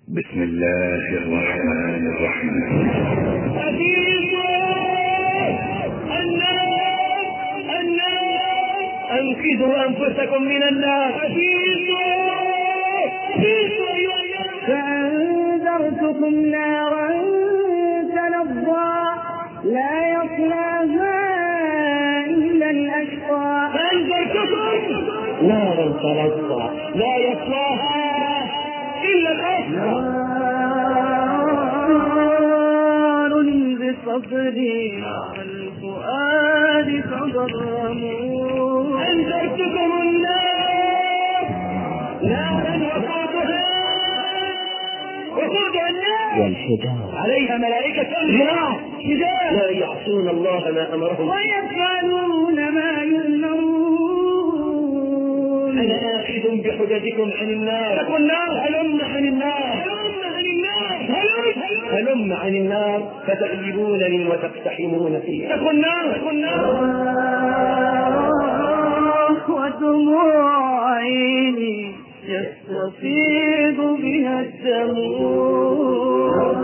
بسم الله الرحمن الرحيم. أنقذوا أنفسكم من النار. فأنذرتكم نارا تلظى لا يصلاها إلا الأشقى. فأنذرتكم نارا تلظى لا يصلاها إلا الأشقى. نار بصدري والفؤاد تضرمون. أنذرتكم النار نارا وقودها النار والحجارة عليها ملائكة غلاظ شداد لا يعصون الله ما أمرهم ويفعلون ما يؤمرون. أنا آخذ بحججكم عن النار. اتقوا النار. هلم عن النار. هلم عن النار فتغلبونني وتقتحمون فيها. اتقوا النار. ودموع عيني يستفيض بها الدموع.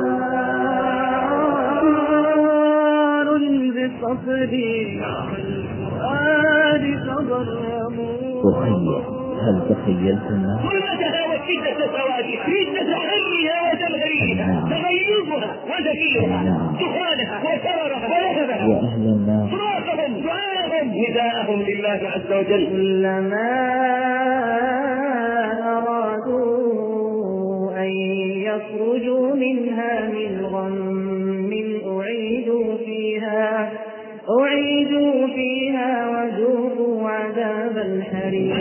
نار بصدري والفؤاد تضرمون. تخيل، هل تخيلت النار؟ ظلمتها وشدة سوادها، شدة حرها وزمهريها، تغيظها وزكيها، دخانها وشررها ولهبها، وأهل النار صراخهم دعاءهم نداءهم لله عز وجل. كلما أرادوا أن يخرجوا منها من غم أعيدوا فيها وذوقوا عذاب الحريق.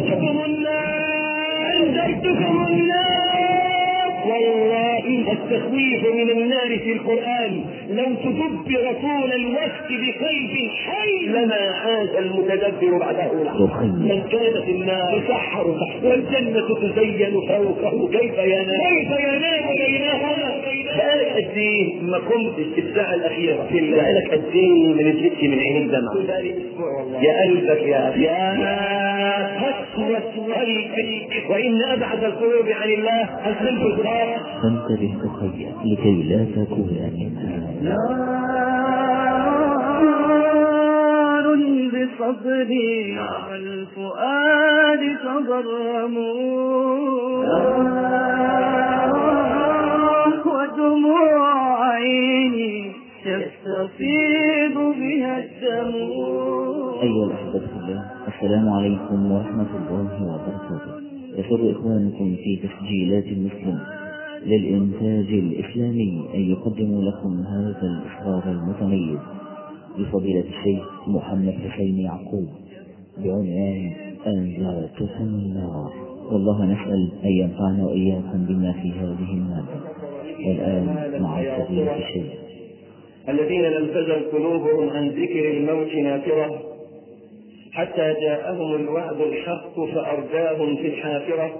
أنذرتكم النار. والله التخويف من النار في القرآن لو تدبر طول الوقت بقلب حي لما عاد المتدبر بعده. من كان في النار يسحر والجنة تزين فوقه كيف ينام بينهما. بقالك قد ايه ما قمتش الساعة الأخيرة؟ بقالك قد ايه ما نزلتش من عين الدمع؟ يا قلبك يا قسوة قلبك، وإن أبعد القلوب عن الله القلب الصالح. فانتبه تخيل لكي لا تكون منها. نار بصدري والفؤاد تضرمون. ودموع عيني يستفيض بها الدموع. أيها الأحبة في الله، السلام عليكم ورحمة الله وبركاته. يسر إخوانكم في تسجيلات المسلم للإنتاج الإسلامي أن يقدموا لكم هذا الإصدار المتميز لفضيلة الشيخ محمد حسين يعقوب بعنوان أنذرتكم النار. والله نسأل أن ينفعنا وإياكم بما في هذه المادة. والآن مع فضيلة الشيخ. الذين لم تزل قلوبهم عن ذكر الموت نافرة حتى جاءهم الوعد الحق فأرداهم في الحافرة،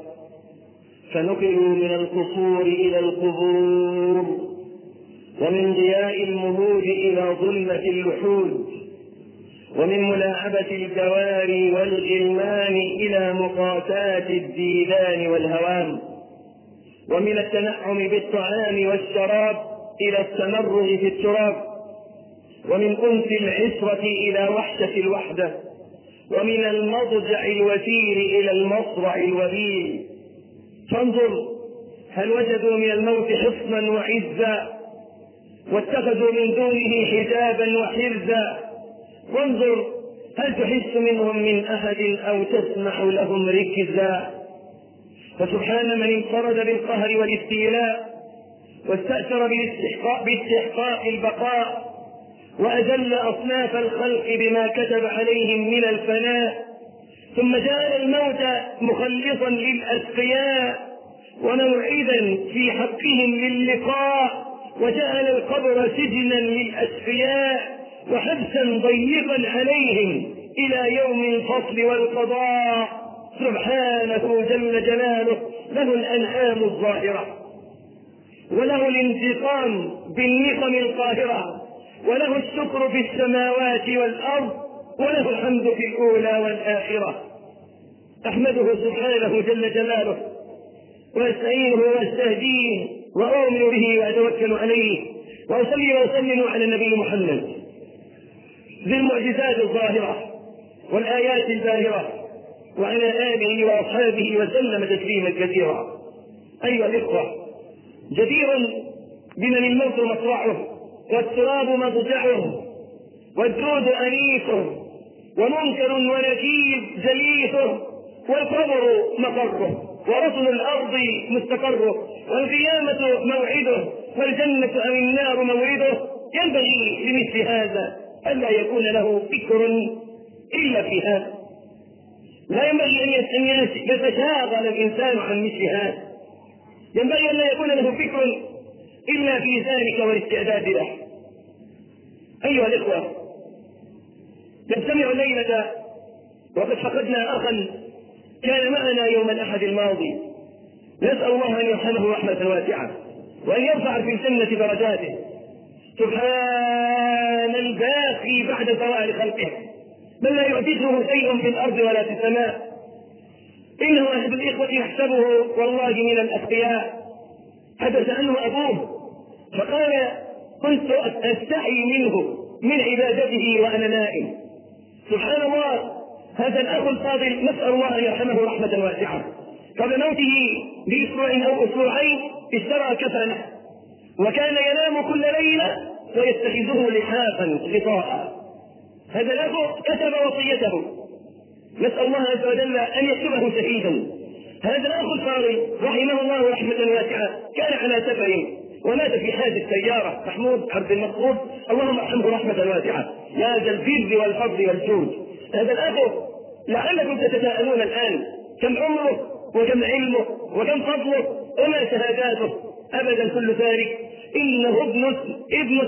فنقلوا من القصور إلى القبور، ومن ضياء المهود إلى ظلمة اللحود، ومن ملاعبة الجواري والغلمان إلى مقاتات الديدان والهوام، ومن التنعم بالطعام والشراب إلى التمرغ في التراب، ومن أنس العشرة إلى وحشة الوحدة، ومن المضجع الوثير إلى المصرع الوبيل. فانظر هل وجدوا من الموت حصنا وعزا واتخذوا من دونه حجابا وحرزا. وانظر هل تحس منهم من أحد أو تسمع لهم ركزا. فسبحان من انفرد بالقهر والاستيلاء واستأثر باستحقاق البقاء، وأذل أصناف الخلق بما كتب عليهم من الفناء، ثم جعل الموت مخلصا للأتقياء وموعدا في حقهم للقاء، وجعل القبر سجنا للأسفياء وحبسا ضيقا عليهم إلى يوم الفصل والقضاء. سبحانه جل جلاله له الأنعام الظاهرة، وله الانتقام بالنقم القاهرة، وله الشكر في السماوات والأرض، وله الحمد في الأولى والآخرة. أحمده سبحانه جل جلاله واستعينه واستهديه واؤمن به واتوكل عليه، واصلي واسلم على النبي محمد ذي المعجزات الظاهره والايات الباهره، وعلى اله واصحابه وسلم تسليما كثيرا. ايها الاخوه، جدير بمن الموت مصرعه والتراب مضجعه والجود انيسه ومنكر ونكير جليسه والقبر مقره ورسل الارض مستقره والقيامه موعده والجنه ام النار مورده. ينبغي لمثل هذا الا يكون له فكر الا في هذا، لا ينبغي ان يتشاغل الانسان عن مثل هذا، ينبغي ان لا يكون له فكر الا في ذلك والاستعداد له. ايها الاخوه، نجتمع الليله وقد فقدنا اخا كان معنا يوم الاحد الماضي، نسال الله ان يرحمه رحمه واسعه وان يرفع في الجنه درجاته. سبحان الباقي بعد زوال خلقه، بل لا يعجزه شيء في الارض ولا في السماء. انه احد الاخوه يحسبه والله من الاتقياء، حدث عنه ابوه فقال كنت استحي منه من عبادته وانا نائم. سبحان الله، هذا الاخ الفاضل نسال الله ان يرحمه رحمه واسعه، قبل موته باسبوع او اسبوعين اشترى كفنه وكان ينام كل ليله ويتخذه لحافا غطاء. هذا الاخ كتب وصيته، نسال الله عز وجل ان يكتبه شهيدا. هذا الاخ الفاضل رحمه الله رحمه واسعه كان على سفر ومات في حادث سياره، محمود عبد المقصود، اللهم ارحمه رحمه واسعه يا ذا البر والفضل والجود. هذا الاخ لعلكم تتساءلون الان كم عمره وكم علمه وكم فضله وما شهاداته؟ ابدا كل ذلك انه ابن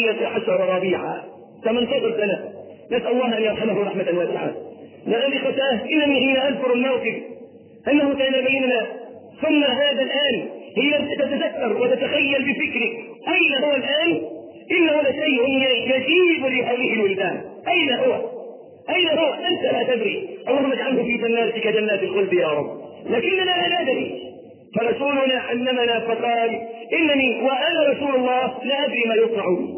18 ربيعا، 18 سنه. نسال الله ان يرحمه رحمه واسعه. نعم اخوتاه، انني حين اذكر الموقف انه كان بيننا، ثم هذا الان هي تتذكر وتتخيل بفكرك اين هو الان؟ انه لشيء يجيب لهذه الولدان. اين هو؟ اين هو؟ انت لا تدري، اللهم اجعله في جناتك جنات الخلد يا رب، لكننا لا ندري. فرسولنا علمنا فقال انني وانا رسول الله لا ادري ما يصنع بي،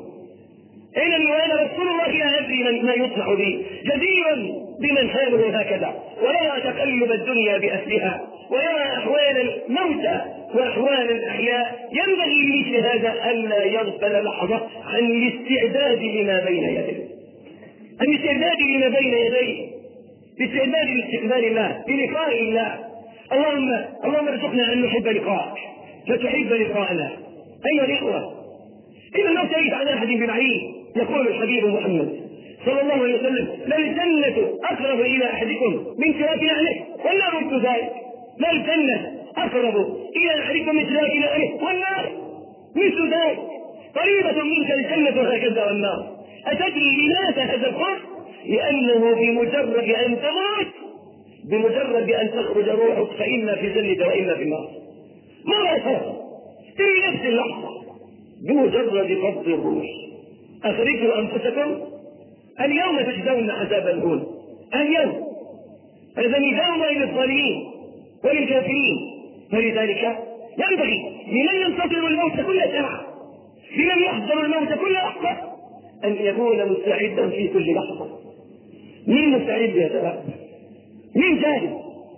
انني وانا رسول الله لا ادري ما يصنع بي. جديرا بمن حاله هكذا ويرى تقلب الدنيا باهلها ويرى احوال الموتى واحوال الاحياء، ينبغي لمثل هذا الا يغفل لحظه عن الاستعداد لما بين يديه، عن الاستعداد لما بين يديه، باستعداد لاستقبال الله، بلقاء الله. اللهم ارزقنا ان نحب لقاءك فتحب لقاءنا. ايها الاخوه، ان الموت يجد على احد ببعيد، يقول الحبيب محمد صلى الله عليه وسلم للجنه اقرب الى احدكم من شراك نعله والنار مثل ذلك. للجنه اقرب الى احدكم من شراك نعله والنار مثل ذلك. قريبه منك الجنه هكذا والنار. اتدري لماذا هذا القرب؟ لانه بمجرد ان تموت، بمجرد ان تخرج روحك فاما في الجنه واما في النار. ما أساس في نفس اللحظه بمجرد قبض الروح. اخرجوا انفسكم اليوم تجزون عذاب الهون. اليوم هذا نداء للظالمين وللكافرين. فلذلك ينبغي لمن ينتظر الموت كل ساعه، لمن يحضر الموت كل لحظه، ان يكون مستعدا في كل لحظه. مين مستعد يا شباب؟ مين جاهز؟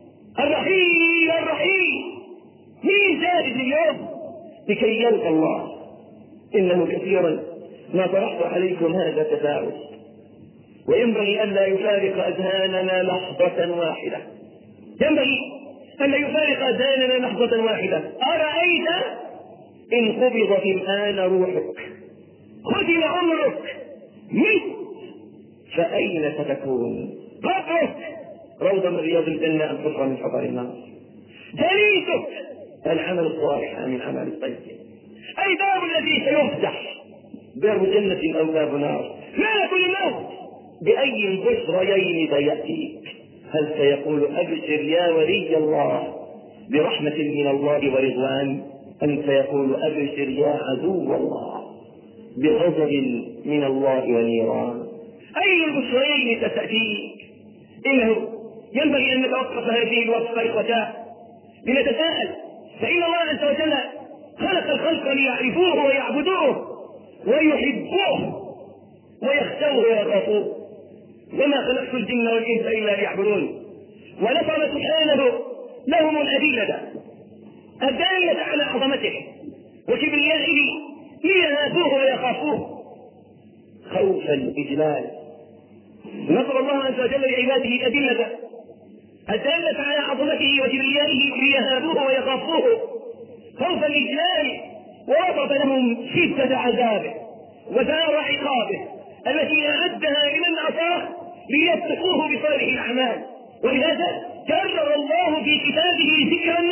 الرحيم مين جاهز اليوم لكي يلقى الله؟ انه كثيرا ما طرحت عليكم هذا التفاؤل، وينبغي ان لا يفارق اذهاننا لحظه واحده. ينبغي ان لا يفارق اذهاننا لحظه واحده. ارايت ان قبضت الان روحك، ختم عمرك، مت، فاين ستكون؟ قبرك روضه من رياض الجنه ام حفره من حفر النار؟ جليسك العمل الصالح ام العمل الطيب؟ اي باب الذي سيفتح؟ باب جنه او باب نار؟ مالك الموت باي البشريين سياتيك؟ هل سيقول ابشر يا ولي الله برحمه من الله ورضوان، ام سيقول ابشر يا عدو الله بغضب من الله ونيران؟ اي البشريين ستاتيك؟ انه ينبغي ان نتوقف هذه الوقفه اخوتاه لنتساءل فإن الله عز وجل خلق الخلق ليعرفوه ويعبدوه ويحبوه ويخشوه ويخافوه. وما خلقت الجن والإنس إلا ليعبدون. ونصب سبحانه لهم الأدلة الدالة على عظمته وكبريائه ليهابوه ويخافوه خوف الإجلال. نصب الله عز وجل لعباده الأدلة الدالة على عظمته وكبريائه ليهابوه ويخافوه خوف الإجلال، ووصف لهم شدة عذابه ودار عقابه التي أعدها لمن عصاه ليتقوه بصالح الأعمال. ولهذا كرر الله في كتابه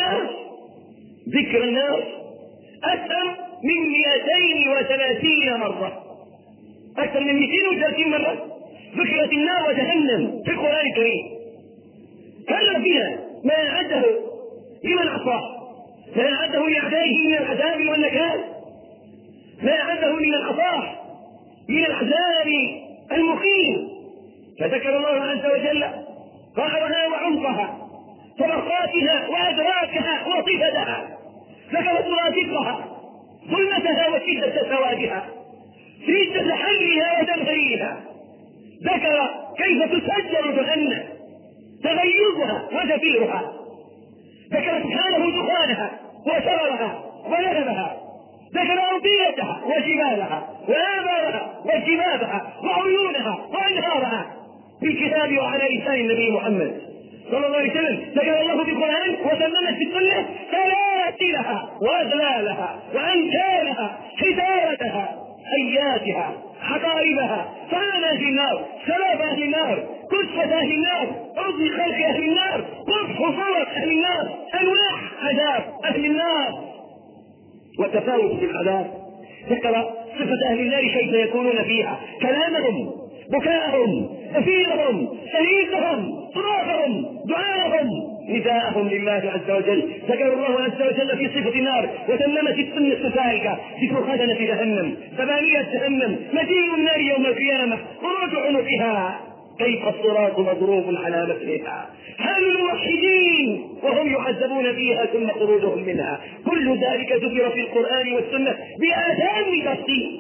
ذكر النار أكثر من 230 مرة، أكثر من 230 مرة ذكرت النار وجهنم في القرآن الكريم. كرر فيها ما أعده لمن عصاه، ما أعده لأعدائه من العذاب والنكال، ما أعده لمن عصاه من العذاب المقيم. فذكر الله عز وجل قهرها وعمقها طبقاتها وأدراكها وصفتها، ذكر مرافقها ظلمتها وشدة سوادها شدة حرها ودمهرها، ذكر كيف تسجر جهنم تغيظها وزفيرها، ذكر سبحانه دخانها وشررها ولهبها، ذكر أرضيتها وجبالها وآبارها وجبابها وعيونها وأنهارها في الكتاب وعلى لسان النبي محمد صلى الله عليه وسلم. ذكر الله في القرآن وسممت في السنة سلاسلها وأغلالها وأنكالها حجارتها حياتها حقائبها طعام أهل النار شراب أهل النار كشفة أهل النار عضو خلق أهل النار قبح صورة أهل النار أنواع عذاب أهل النار وتفاوت في العذاب. ذكر صفة أهل النار كيف يكونون فيها، كلامهم بكاءهم زفيرهم شهيقهم صراخهم دعاءهم نداءهم لله عز وجل. ذكر الله عز وجل في صفة النار وتممت السنة السالكة ذكر خزنة جهنم ثمانية جهنم مجيء النار يوم القيامة خروج عنقها كيف الصراط مضروب على مثلها حال الموحدين وهم يعذبون فيها ثم خروجهم منها. كل ذلك ذكر في القرآن والسنة بآثام تفصيل.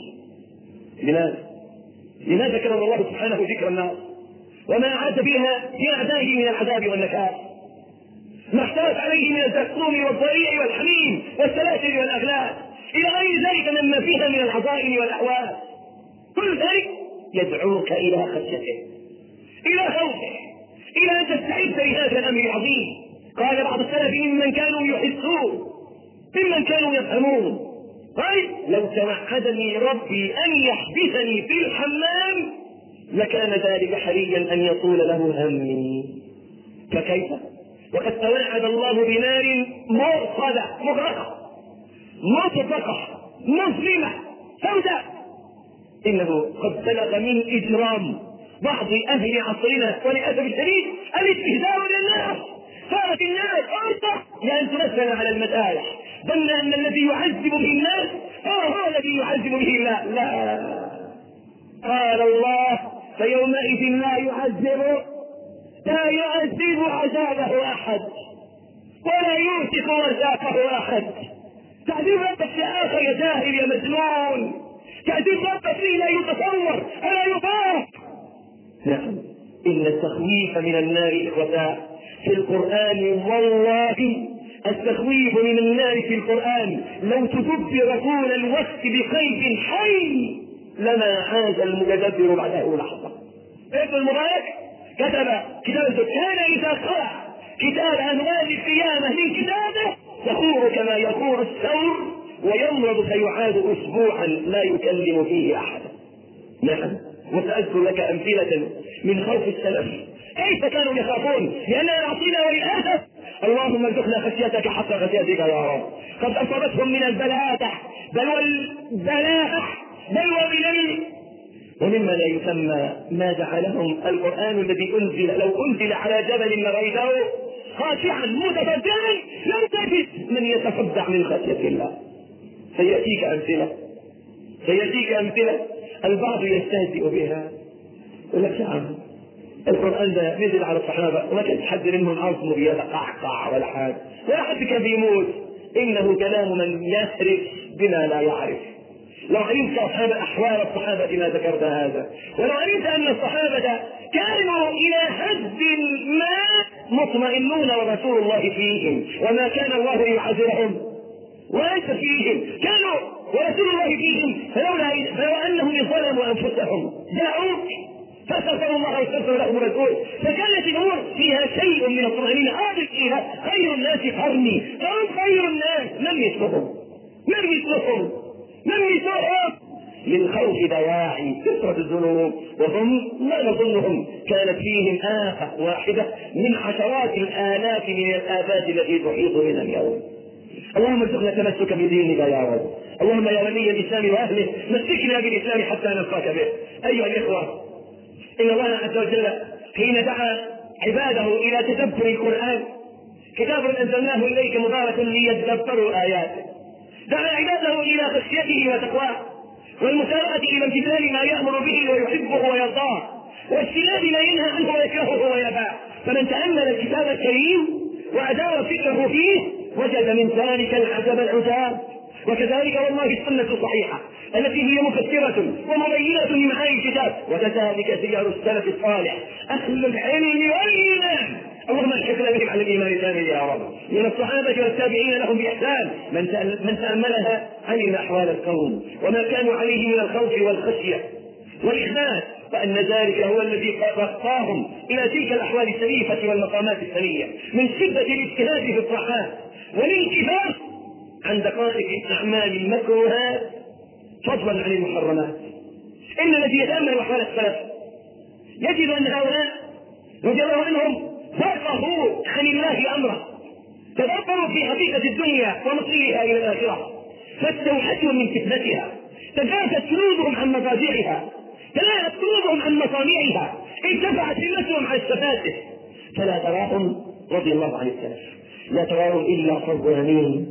لماذا كرر الله سبحانه ذكر النار وما أعد بها لأعدائه من العذاب والنكال، ما احتوت عليه من الزقوم والضريع والحميم والسلاسل والأغلال إلى غير ذلك مما فيها من العظائم والأحوال. كل ذلك يدعوك إلى خشيته إلى خوفه إلى أن تستعد لهذا الأمر العظيم. قال بعض السلف ممن كانوا يحسون ممن كانوا يفهمون قال لو توعدني ربي أن يحبسني في الحمام لكان ذلك حريا أن يطول له همي. فكيف وقد توعد الله بنار مرصدة مغرقة مطبقة مظلمة سوداء. إنه قد بلغ من إجرام بعض أهل عصرنا وللأسف الشديد الاستهزاء بالناس. صارت الناس أرضى لأن تنزل على المسارح ظن أن الذي يعذب به الناس هو الذي يعذب به الله. لا، قال الله فيومئذ لا يعذب عذابه أحد ولا يوثق وثاقه أحد. تعذيب ربك يا آخر يا جاهل يا مجنون، تعذيب ربك لا يتصور ولا يطاق. نعم، إن التخويف من النار إخوتاء في القرآن والله التخويف من النار في القرآن لو تدبر طول الوقت بخيف حي لما عاد المتدبر بعده لحظة. ابن المبارك كتب كتابه كان إذا قرأ كتاب أهوال القيامة من كتابه يخور كما يخور الثور ويمرض فيعاد أسبوعا لا يكلم فيه أحدا. نعم، وسأذكر لك أمثلة من خوف السلف كيف كانوا يخافون لأننا نعطينا وللأسف اللهم ارزقنا خشيتك حق خشيتك يا رب. قد أصابتهم من البلاء بل والبلاء بل وبلل ومما لا يسمى ما جعلهم القرآن الذي أنزل لو أنزل على جبل لرأيته خاشعا متفجعا لم تجد من يتفجع من خشية الله. سيأتيك أمثلة البعض يستهزئ بها يقول لك يا عم القرآن ده نزل على الصحابة وما كانش حد منهم عظمه بيتقعقع ولا حاجة ولا حد كان بيموت. إنه كلام من يهرف بما لا يعرف. لو علمت أحوال الصحابة ما ذكرت هذا، ولو علمت أن الصحابة كانوا إلى حد ما مطمئنون ورسول الله فيهم، وما كان الله ليعذرهم وأنت فيهم، كانوا ورسول الله فيهم، فلو أنهم ظلموا أنفسهم جاءوك فاستغفروا الله واستغفر لهم الرسول، فكانت الأمور فيها شيء من الطمأنينة. هذه فيها خير الناس قرني، فهم خير الناس، من مثلهم للخوف دواعي كثرة الذنوب، وهم لا نظنهم كانت فيهم آفة واحدة من عشرات الآلاف من الآفات التي تحيط بنا اليوم. اللهم ارزقنا تمسك بدينك يا رب. اللهم يا ولي الإسلام وأهله مسكنا بالإسلام حتى نلقاك به. أيها الإخوة، إن الله عز وجل حين دعا عباده إلى تدبر القرآن، كتاب أنزلناه إليك مبارك ليتدبروا آياته، دعا عباده إلى خشيته وتقواه والمسارعة إلى امتثال ما يأمر به ويحبه ويرضاه، واجتناب ما ينهى عنه ويكرهه ويباه. فمن تأمل الكتاب الكريم وأدار فكره فيه وجد من ذلك العجب العجاب. وكذلك والله السنة الصحيحة التي هي مفسرة ومبينة لمعاني الكتاب، وكذلك سير السلف الصالح أهل العلم والإيمان. اللهم الحقنا بهم على الإيمان الكامل يا رب، من الصحابة والتابعين لهم بإحسان، من تأملها علم أحوال القوم وما كانوا عليه من الخوف والخشية والإخلاص، وأن ذلك هو الذي رقاهم إلى تلك الأحوال الشريفة والمقامات السنية من شدة الاجتهاد في الطاعات والانكفاف عن دقائق الأعمال المكروهات فضلا عن المحرمات. إن الذي يتأمل أحوال السلف يجد أن هؤلاء رضي الله عنهم فقهوا عن الله أمره، تدبروا في حقيقة الدنيا ومصيرها إلى الآخرة، فاستوحشوا من فتنتها، تجافت جنودهم عن مضاجعها، تلاهت قلوبهم عن مصانعها، ارتفعت همتهم عن السفاسف. فلا تراهم رضي الله عن السلف، لا تراهم إلا قوامين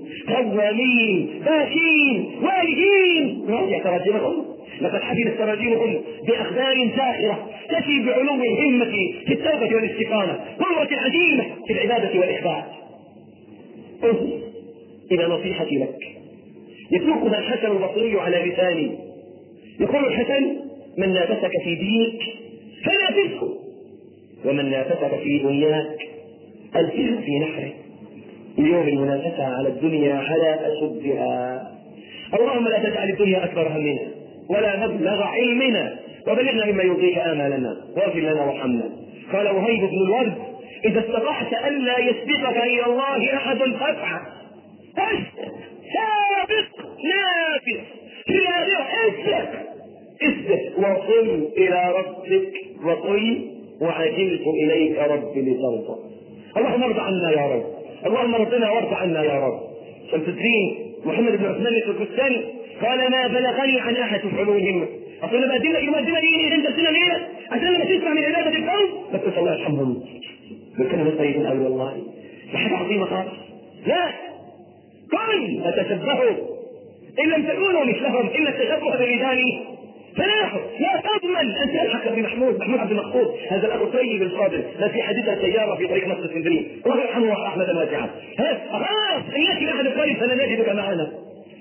باكين والهين راجع تراجمهم. لقد حفلت تراجمهم بأخبار ساخرة تفي بعلو الهمة في التوبة والاستقامة، قوة عزيمة في العبادة والإخبات. انظر إلى نصيحتي لك، يسوقها الحسن البصري على لساني، يقول الحسن: من نافسك في دينك فنافسه، ومن نافسك في دنياك ألفه في نحره. اليوم المنافسة على الدنيا على أشدها. اللهم لا تجعل الدنيا أكبر همنا ولا مبلغ علمنا، وبلغنا مما يرضيك آمالنا واغفر لنا وارحمنا. قال وهيب بن الورد: إذا استطعت ألا يسبقك إلى الله أحد فافعل، سابق نافس في الآخرة، اسبق وصل إلى ربك وقل وعجلت إليك رب لترضى. اللهم ارضى عنا يا رب، اللهم ارضنا وارضى عنا يا رب. شمس الدين محمد بن عثمان التركستاني قال: ما بلغني عن أحد علو الهمة. أصلا بأدلك إيه أنت سنة ليه عشان لما تسمع من عبادة القوم بس الله يرحمهم بالكلمة الطيبة أوي والله بحاجة عظيمة خالص. لا قل فتشبهوا إن لم تكونوا مثلهم، إن التشبه بالرجال فلاح. لا تضمن أن تلحق بمحمود عبد المقصود، هذا الأخ الطيب الفاضل الذي حدثها السيارة في طريق مصر اسكندرية، الله يرحمه رحمة واسعة. خلاص أن يأتي أحد القريب فلا نجدك معنا.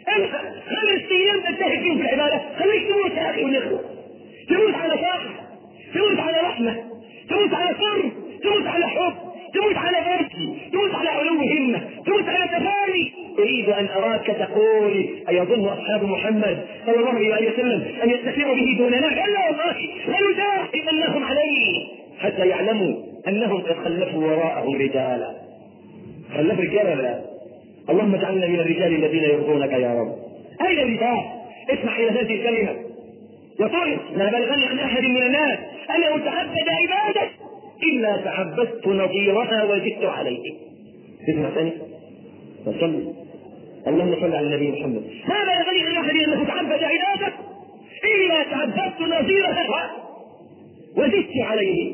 5 أيام تجتهد فيهم في العبادة، خليك تموت يا أخي ونخلص، تموت على طاعة، تموت على رحمة، تموت على صبر، تموت على حب، تموت على بركي، تموت على علو همة، تموت على تفاني. أريد أن أراك تقول: أيظن أصحاب محمد صلى الله عليه وسلم أن يستثيروا به دوننا؟ كلا والله لنجاهدنهم عليه حتى يعلموا أنهم قد خلفوا وراءهم رجالا. خلفوا رجالا لا؟ اللهم اجعلنا من الرجال الذين يرضونك يا رب. أين الرجال؟ اسمع إلى هذه الكلمة، يقول: ما بلغني عن أحد من الناس أنه تعبد عبادة إلا تعبدت نظيرها وزدت عليه. اسمع ثاني وصل، اللهم صل على النبي محمد. ما بلغني عن أحد أنه تعبد عبادة إلا تعبدت نظيرها وزدت عليه.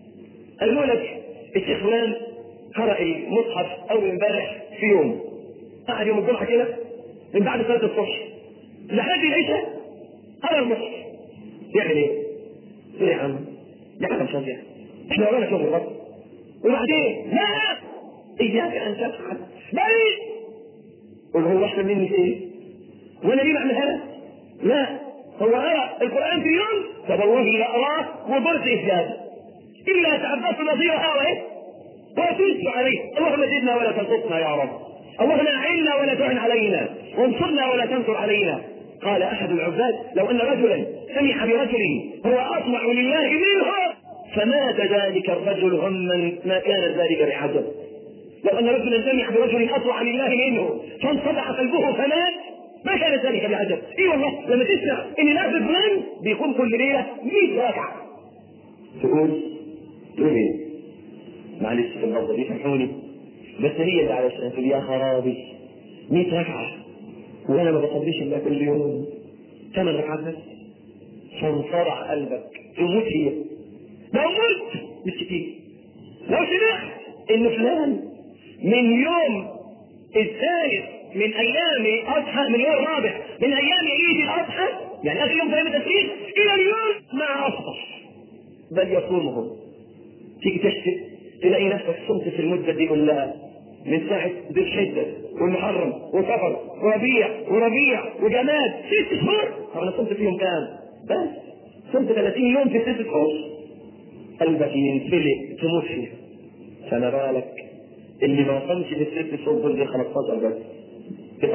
الملك الشيخ فلان قرأ المصحف أول امبارح في يوم، قعد يوم الجمعة كده من بعد صلاة الصبح لحد العشاء قرأ المصحف. يعمل ايه؟ يا عم يا عم شجع، احنا ورانا شغل الرب. وبعدين لا، إياك أن تفعل، بل قل هو احسن مني في ايه؟ وانا ليه بعملها؟ لا، هو قرأ القرآن في يوم طب والله لا أراه وضرت إسجاد إلا تعبدت نظيرها وإيه؟ وأتوسل عليه. اللهم زدنا ولا تنقصنا يا رب، اللهم أعنا ولا تعن علينا، وانصرنا ولا تنصر علينا. قال أحد العباد لو أن رجلا سمح برجل هو أطمع لله منه فمات ذلك الرجل هما ما كان ذلك بعجب. لو أن رجلا سمح برجل أطمع لله منه فانصدع قلبه فمات ما كان ذلك بعجب. ايه والله لما تسمع ان نافذ فلان بيقوم كل ليله 100 ركعه تقول ايه؟ معلش في اللحظه دي سامحوني بس هي اللي علشان تقول يا خرابي 100 ركعه وانا ما بصليش الا كل يوم 8 ركعات بس. فانصرع قلبك تموت هي. لو مت مش كتير. لو سمعت ان فلان من يوم الثالث من ايام اضحى من يوم الرابع من ايام عيد الاضحى يعني اخر يوم في ايام التشريق الى اليوم ما افطر بل يصومهم، تيجي تحسب تلاقي نفسك صمت في المده دي كلها من ساعه ذي الحجه والمحرم وسفر وربيع وجماد 6 شهور. طب انا صمت فيهم كام؟ بس صمت 30 يوم في 6 شهور. قلبك ينفلق تموت فيه. فما بالك اللي ما صمش في 6 شهور دول 15 بس تبقى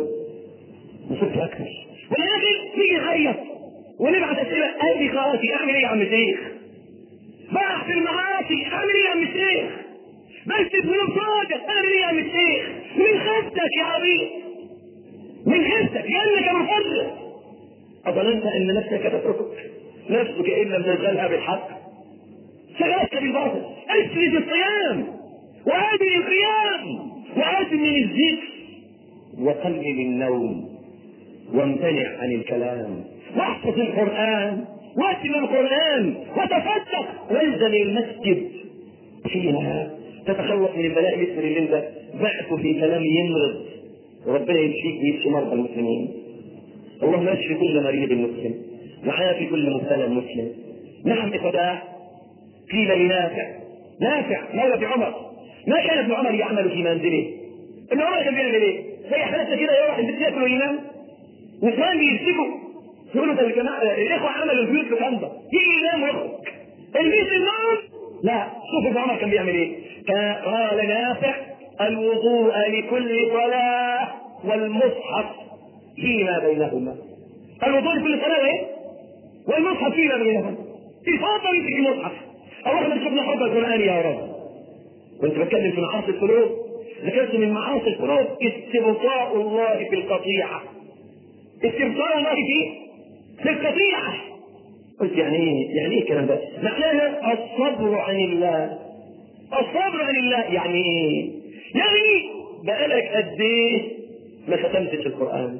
مصبت اكثر. ولكن نيجي نعيط ونبعت اسئله ادي خلاصي اعمل ايه يا عم الشيخ؟ بقى في المعاصي اعمل ايه يا عم الشيخ؟ بس من الصادق اعمل ايه يا عم الشيخ؟ من خفتك يا عبيد من خفتك لانك مفرط. اظننت ان نفسك تتركك نفسك ان لم تشغلها بالحق شغلتك بالباطل. اسرد الصيام وادمن القيام وادمن الذكر وقلل النوم وامتنع عن الكلام واحفظ القرآن واتم القرآن وتصدق والزم المسجد فيها تتخلص من البلاء الاسم اللي انت بعته في كلام يمرض. وربنا يمشيك ويمشي مرضى المسلمين. اللهم اشفي كل مريض مسلم وعافي كل مبتلى مسلم. نعم إخوة قيل لنافع مولى ابن عمر ما كان ابن عمر يعمل في منزله؟ ابن عمر كان بيعمل ايه؟ زي حالتنا كده يروح البيت ياكل وينام وكمان بيمسكوا يقولوا ده الجماعه الاخوه عملوا البيوت في كندا يجي ينام ويخرج البيت النوم. لا شوف ابن عمر كان بيعمل ايه؟ قال نافع الوضوء لكل صلاه والمصحف فيما بينهما. الوضوء لكل صلاه وايه؟ والمصحف فيما بينهما. تفضل يمسك المصحف. اللهم ارزقنا حب القران يا رب. كنت بتكلم في معاصي القلوب ذكرت من معاصي القلوب استبطاء الله في القطيعه. استبطاء الله في القطيعه. قلت يعني ايه الكلام ده؟ معناها الصبر عن الله. الصبر عن الله يعني ايه؟ يعني بقالك قد ايه ما ختمتش القران؟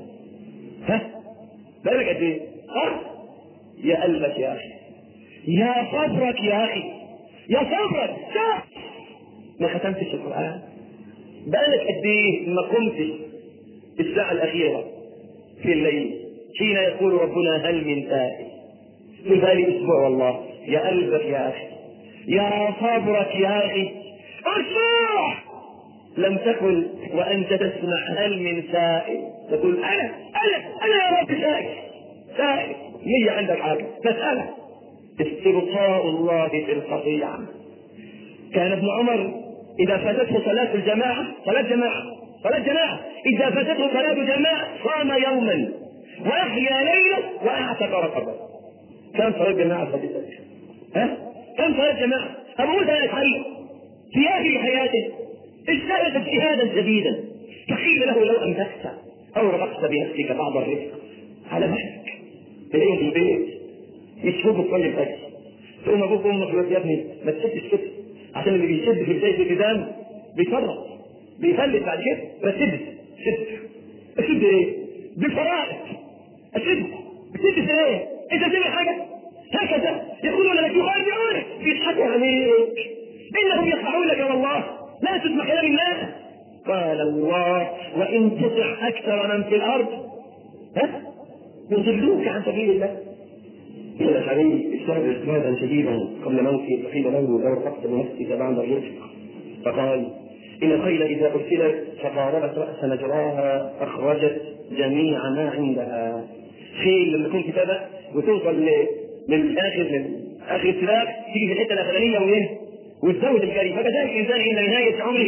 بقالك قد ايه؟ يا قلبك يا اخي يا صبرك يا اخي يا صبرك ما ختمتش القرآن. بقالك قد ايه ما قمتش الساعة الأخيرة في الليل حين يقول ربنا هل من سائل؟ في بالي أسبوع والله. يا قلبك يا أخي يا صبرك يا أخي أسبوع لم تكن وأنت تسمع هل من سائل تقول أنا يا رب سائل لي عندك حاجة تسأله. استبطاء الله في القطيعة. كان ابن عمر إذا فاتته صلاة جماعة إذا فاتته صلاة جماعة صام يوما وأحيا ليلة وأعتق رقبة. كم صلاة جماعة فاتتك؟ كم صلاة جماعة؟ أبو موسى الأشعري في آخر حياته اجتهد اجتهادا شديدا فقيل له لو أمسكت أو ربطت بنفسك بعض الرزق على نفسك تلاقيهم في البيت يشربوا كل الأكل تقوم أبوك وأمك يا ابني ما تسدش كده عشان اللي بيشد في بداية الالتزام بيفرط بيفلت بعد كده. بسد ايه؟ بالفرائض بسد ايه؟ انت تعمل حاجه هكذا يقولون لك يخادعونك بيضحكوا عليك انهم يخدعونك يا والله لا تسمع كلام الناس. قال الله وان تطع اكثر من في الارض يضلوك عن سبيل الله. الأشعري اشتهد اجتهادا شديدا قبل موته فقيل له لو رفقت بنفسك بعد الرزق فقال إن الخيل إذا أرسلت فقاربت رأس مجراها أخرجت جميع ما عندها. خيل لما تكون كتابة وتوصل من آخر السباق تيجي في الحتة الأخرانية وتزود الجري. فكذلك الإنسان عند نهاية عمره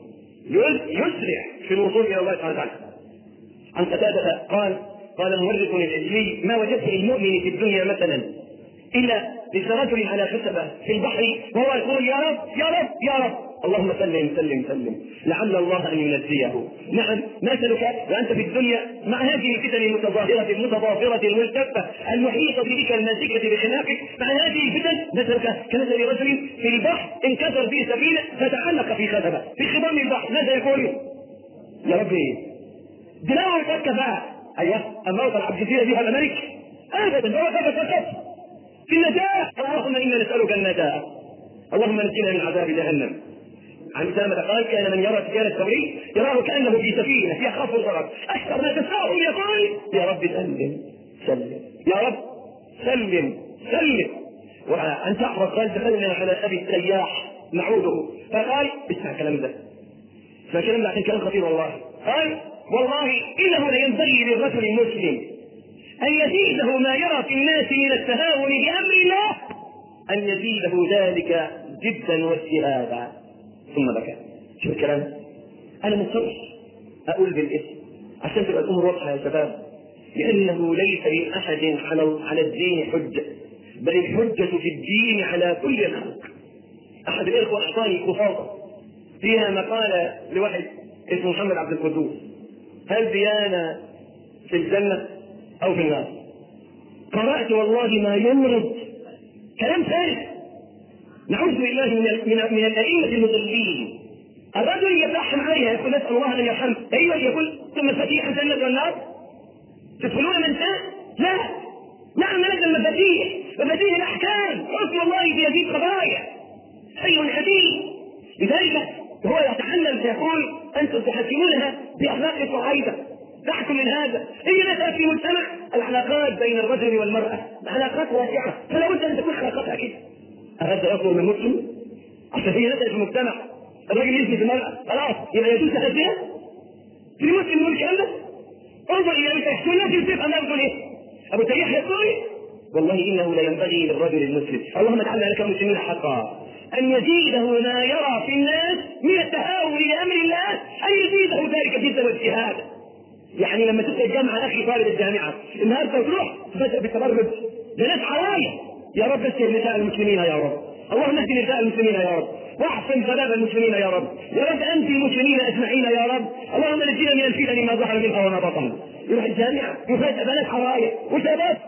يسرع في الوصول إلى الله سبحانه وتعالى. عن قتادة قال مورث العجلي: ما وجدت للمؤمن في الدنيا مثلا إلا لرجل على خشبة في البحر وهو يقول: يا رب يا رب يا رب، اللهم سلم سلم سلم، لعل الله أن ينجيه. نعم، مثلك وأنت في الدنيا مع هذه الفتن المتظاهرة المتضافرة الملتفة المحيطة بك الماسكة بخلافك، مع هذه الفتن مثلك كمثل رجل في البحر انكسر به سفينة فتعلق في خشبة في خضم البحر. ماذا يقول؟ يا ربي دراعه يتكفى. أيوه، أما وصل على الجزيرة بها الأمريك أبدا هو فقط في النجاة. اللهم إنا نسألك النجاة، اللهم نجنا من عذاب جهنم. عن سلمة قال: كان من يرى سفيان الثوري يراه كأنه في سفينة يخاف الغرق، أكثر ما تساءل يقول: يا رب سلم سلم، يا رب سلم سلم. وعن جعفر قال: دخلنا على أبي السياح نعوده فقال: اسمع كلام ده، اسمع كلام ده عشان كلام خطير والله. قال: والله إنه لينبغي للرجل المسلم أن يزيده ما يرى في الناس من التهاون بأمر الله، أن يزيده ذلك جدا واجتهادا. ثم بكى. شوف الكلام، أنا مضطر أقول بالاسم عشان تبقى الأمور واضحة يا شباب، لأنه ليس لأحد على الدين حجة، بل الحجة في الدين على كل الخلق. أحد الإخوة أعطاني قصاصة فيها مقالة لواحد اسمه محمد عبد القدوس: هل ديانة في الجنة أو في النار؟ قرأت والله ما يمرض، كلام ثالث، نعوذ بالله من الأئمة المضلين. الرجل يترحم عليها يقول: نسأل الله أن يرحمه. أيوة، يقول: ثم مفاتيح الجنة والنار تدخلون من شاء؟ لا، نعم نزل مفاتيح الأحكام، حكم الله في هذه القضايا شيء حديث. لذلك هو يتعلم فيقول: أنتم تحكمونها بأخلاق صعيدة، تحكم من هذا. هي مثلا في مجتمع العلاقات بين الرجل والمرأة علاقات واسعة، فلا بد أن تكون علاقاتها كده. هذا يطلب من مسلم عشان هي نزلت في المجتمع الراجل يزني في المرأة خلاص يبقى يجوز تحديها؟ في مسلم يقول الكلام ده؟ انظر إلى أبي تيح، الناس يصير أمام يقول إيه؟ أبو تيح يقول: والله إنه لا ينبغي للرجل المسلم، اللهم اجعلنا لك مسلمين حقا، أن يزيده ما يرى في الناس من التهاون لأمر الله، أن يزيده ذلك جدا واجتهادا. يعني لما تبقى الجامعة أخي طالب الجامعة النهارده تروح تبدأ بالتبرج لناس حوايا، يا رب استر نساء المسلمين يا رب، اللهم اهد نساء المسلمين يا رب، واحسن شباب المسلمين يا رب، يا رب أنت المسلمين أجمعين يا رب، اللهم نجينا من الفتن ما ظهر منها وما بطن. يروح الجامعة يفاجئ بنات حوايا وشباب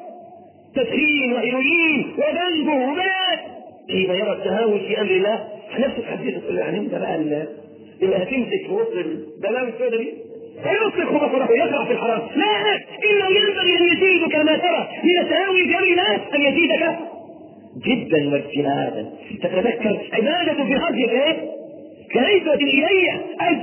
تدخين وهيروين وبنجو وبنات، حين يرى التهاون في أمر الله نفسه تحدث تقول: يعني أنت بقى اللي هتمسك في وسط البلاوي السوداء دي فيطلق بصره يقع في الحرام. لا، إنه ينبغي أن يزيدك ما ترى من التهاون في أمر الله، أن يزيدك جدا واجتهادا. تتذكر عبادة في هذه الايه؟ كنيسة إليه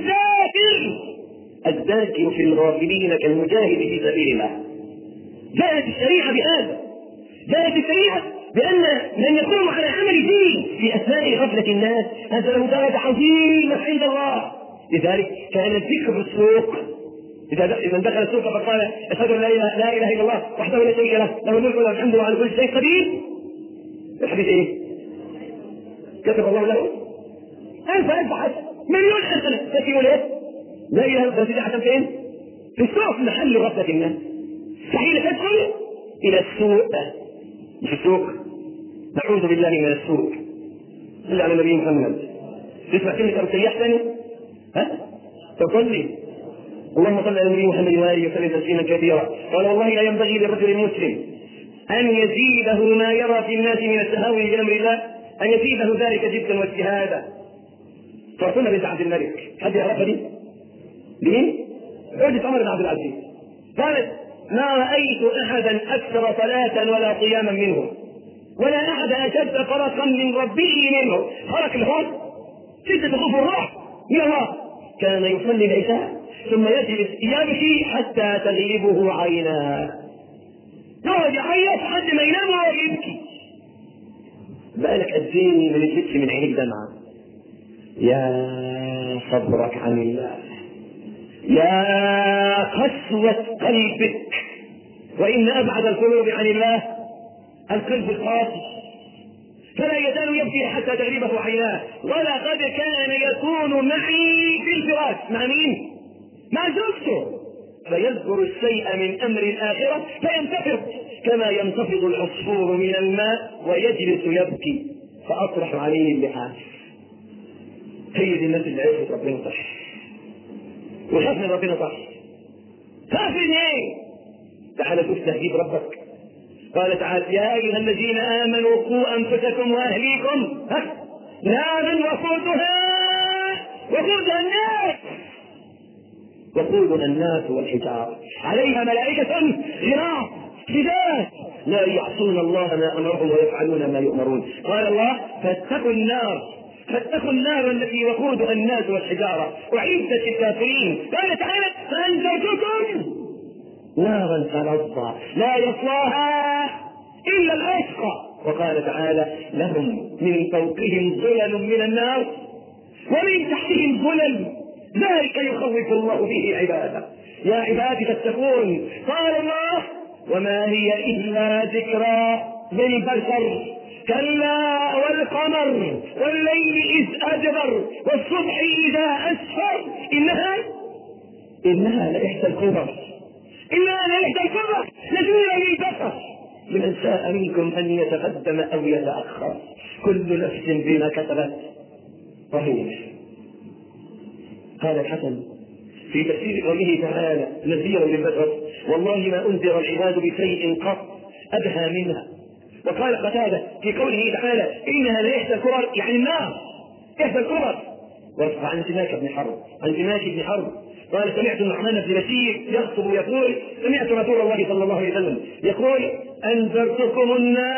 الذاكر في الغافلين كالمجاهد في سبيل الله. جاءت الشريعة بهذا، جاءت الشريعة بأن من يقوم على عمل دين في أثناء غفلة الناس هذا له درجة عظيمة عند الله. لذلك كان الذكر في السوق، إذا دخل السوق فقال: أشهد أن لا إله إلا الله وحده لا شريك له، له الملك وله الحمد وعلى كل شيء قدير. الحديث إيه؟ كتب الله له 1000 حسنة، مليون حسنة. تكتب إيه؟ لا إله إلا الله حسنة فين؟ في السوق، محل غفلة الناس. فحين تدخل إلى السوق، مش السوق، نعوذ بالله من السوق. صلى على النبي محمد. تسمع كلمة أبو سياح ثاني؟ ها؟ تصلي اللهم صل على النبي محمد وآله وسلم تسليما كثيرا. قال: والله لا ينبغي للرجل المسلم أن يزيده ما يرى في الناس من التهاون بأمر الله، أن يزيده ذلك جدا واجتهادا. فاطمة بنت عبد الملك، حد يعرفها دي؟ مين؟ زوجة عمر بن عبد العزيز. قالت: ما رأيت أحدا أكثر صلاة ولا قياما منه، ولا أحد أشد فرقا من ربه منه. فرق الفرق شدة خوف الروح من الله. كان يصلي العشاء ثم يجلس يبكي حتى تغلبه عيناه، يقعد يعيط حد ما ينام وهو يبكي. بقالك قد ايه ما نزلتش من عينيك دمعة؟ يا صبرك عن الله، يا قسوة قلبك. وإن أبعد القلوب عن الله القلب القاسي، فلا يزال يبكي حتى تغلبه عيناه. ولقد كان يكون معي في الفراش. مع مين؟ مع زوجته. فيذكر الشيء من أمر الآخرة فينتفض كما ينتفض العصفور من الماء ويجلس يبكي فأطرح عليه اللحاف. هي دي الناس اللي عرفت ربنا صح وخاف من ربنا صح. خاف من ايه؟ تعالى شوف تهديد ربك. قال تعالى: يا أيها الذين آمنوا قوا أنفسكم وأهليكم نارا وقودها الناس والحجارة عليها ملائكة غلاظ شداد لا يعصون الله ما أمرهم ويفعلون ما يؤمرون. قال الله: فاتقوا النار التي وقودها الناس والحجارة أعدت للكافرين. قال تعالى: فأنذرتكم نارا تلظى لا يصلاها إلا الأشقى. وقال تعالى: لهم من فوقهم ظلل من النار ومن تحتهم ظلل ذلك يخوف الله به عباده. يا عبادي فاتقون. قال الله: وما هي إلا ذكرى للبشر كلا والقمر والليل إذ أدبر والصبح إذا أسفر إنها لإحدى الكبر نذيرا للبشر لمن شاء منكم أن يتقدم أو يتأخر كل نفس بما كسبت رهينة. قال الحسن في تفسير قوله تعالى: نذيرا للبشر: والله ما أنذر العباد بشيء قط أبهى منها. وقال قتادة في قوله تعالى: إنها لإحدى الكبر، يعني النار إحدى الكبر. وارفع عن سماك بن حرب قال: سمعت النعمان بن بشير يخطب يقول: سمعت رسول الله صلى الله عليه وسلم يقول: أنذرتكم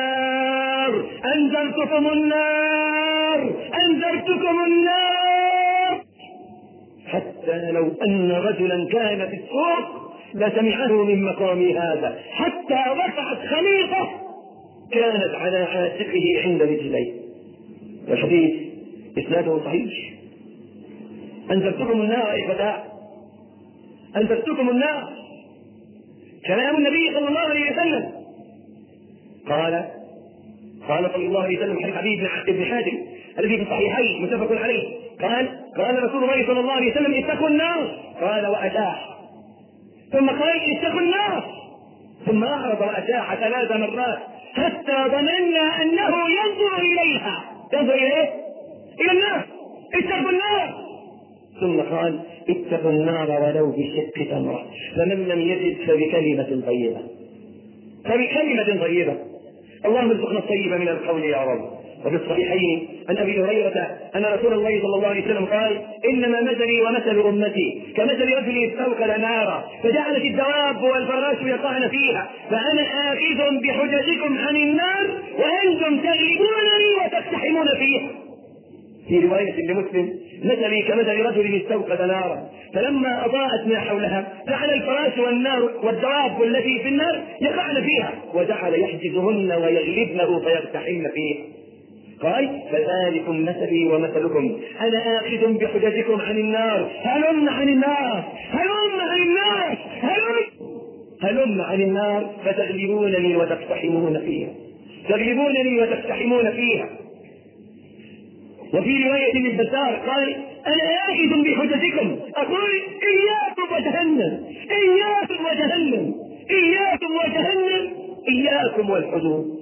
النار حتى لو أن رجلا كان في السوق لسمعه من مقام هذا حتى وقعت خليطة كانت على عاتقه عند رجليه. والحديث إسناده صحيح. أنذرتكم النار يا فتاة، أنذرتكم النار. كلام النبي صلى الله عليه وسلم. قال صلى الله عليه وسلم حديث حبيب بن حاتم الذي في الصحيحين متفق عليه قال رسول الله صلى الله عليه وسلم: اتقوا النار. قال: وأتاح. ثم قال: اتقوا النار. ثم أعرض وأتاح 3 مرات حتى ظننا أنه ينظر إليها. ينظر إليه؟ إلى النار. اتقوا النار. ثم قال: اتقوا النار ولو بشق تمرة. فمن لم يجد فبكلمة طيبة. اللهم ارزقنا الطيب من القول يا رب. وفي الصحيحين عن ابي هريره ان رسول الله صلى الله عليه وسلم قال: انما مثلي ومثل امتي كمثل رجل استوقد نارا فجعلت الدواب والفراش يقعن فيها فانا آخذ بحججكم عن النار وانتم تغلبونني وتقتحمون فيها. في رواية لمسلم: مثلي كمثل رجل استوقد نارا فلما أضاءت ما حولها جعل الفراش والنار والدواب التي في النار يقعن فيها وجعل يحجزهن ويغلبنه فيقتحمن فيه. قال: فذلكم مثلي ومثلكم أنا آخذ بحججكم عن النار هلم عن النار فتغلبونني وتقتحمون فيها. وفي رواية للبزار قال: أنا آخذ بحجتكم أقول: إياكم وجهنم إياكم والحدود.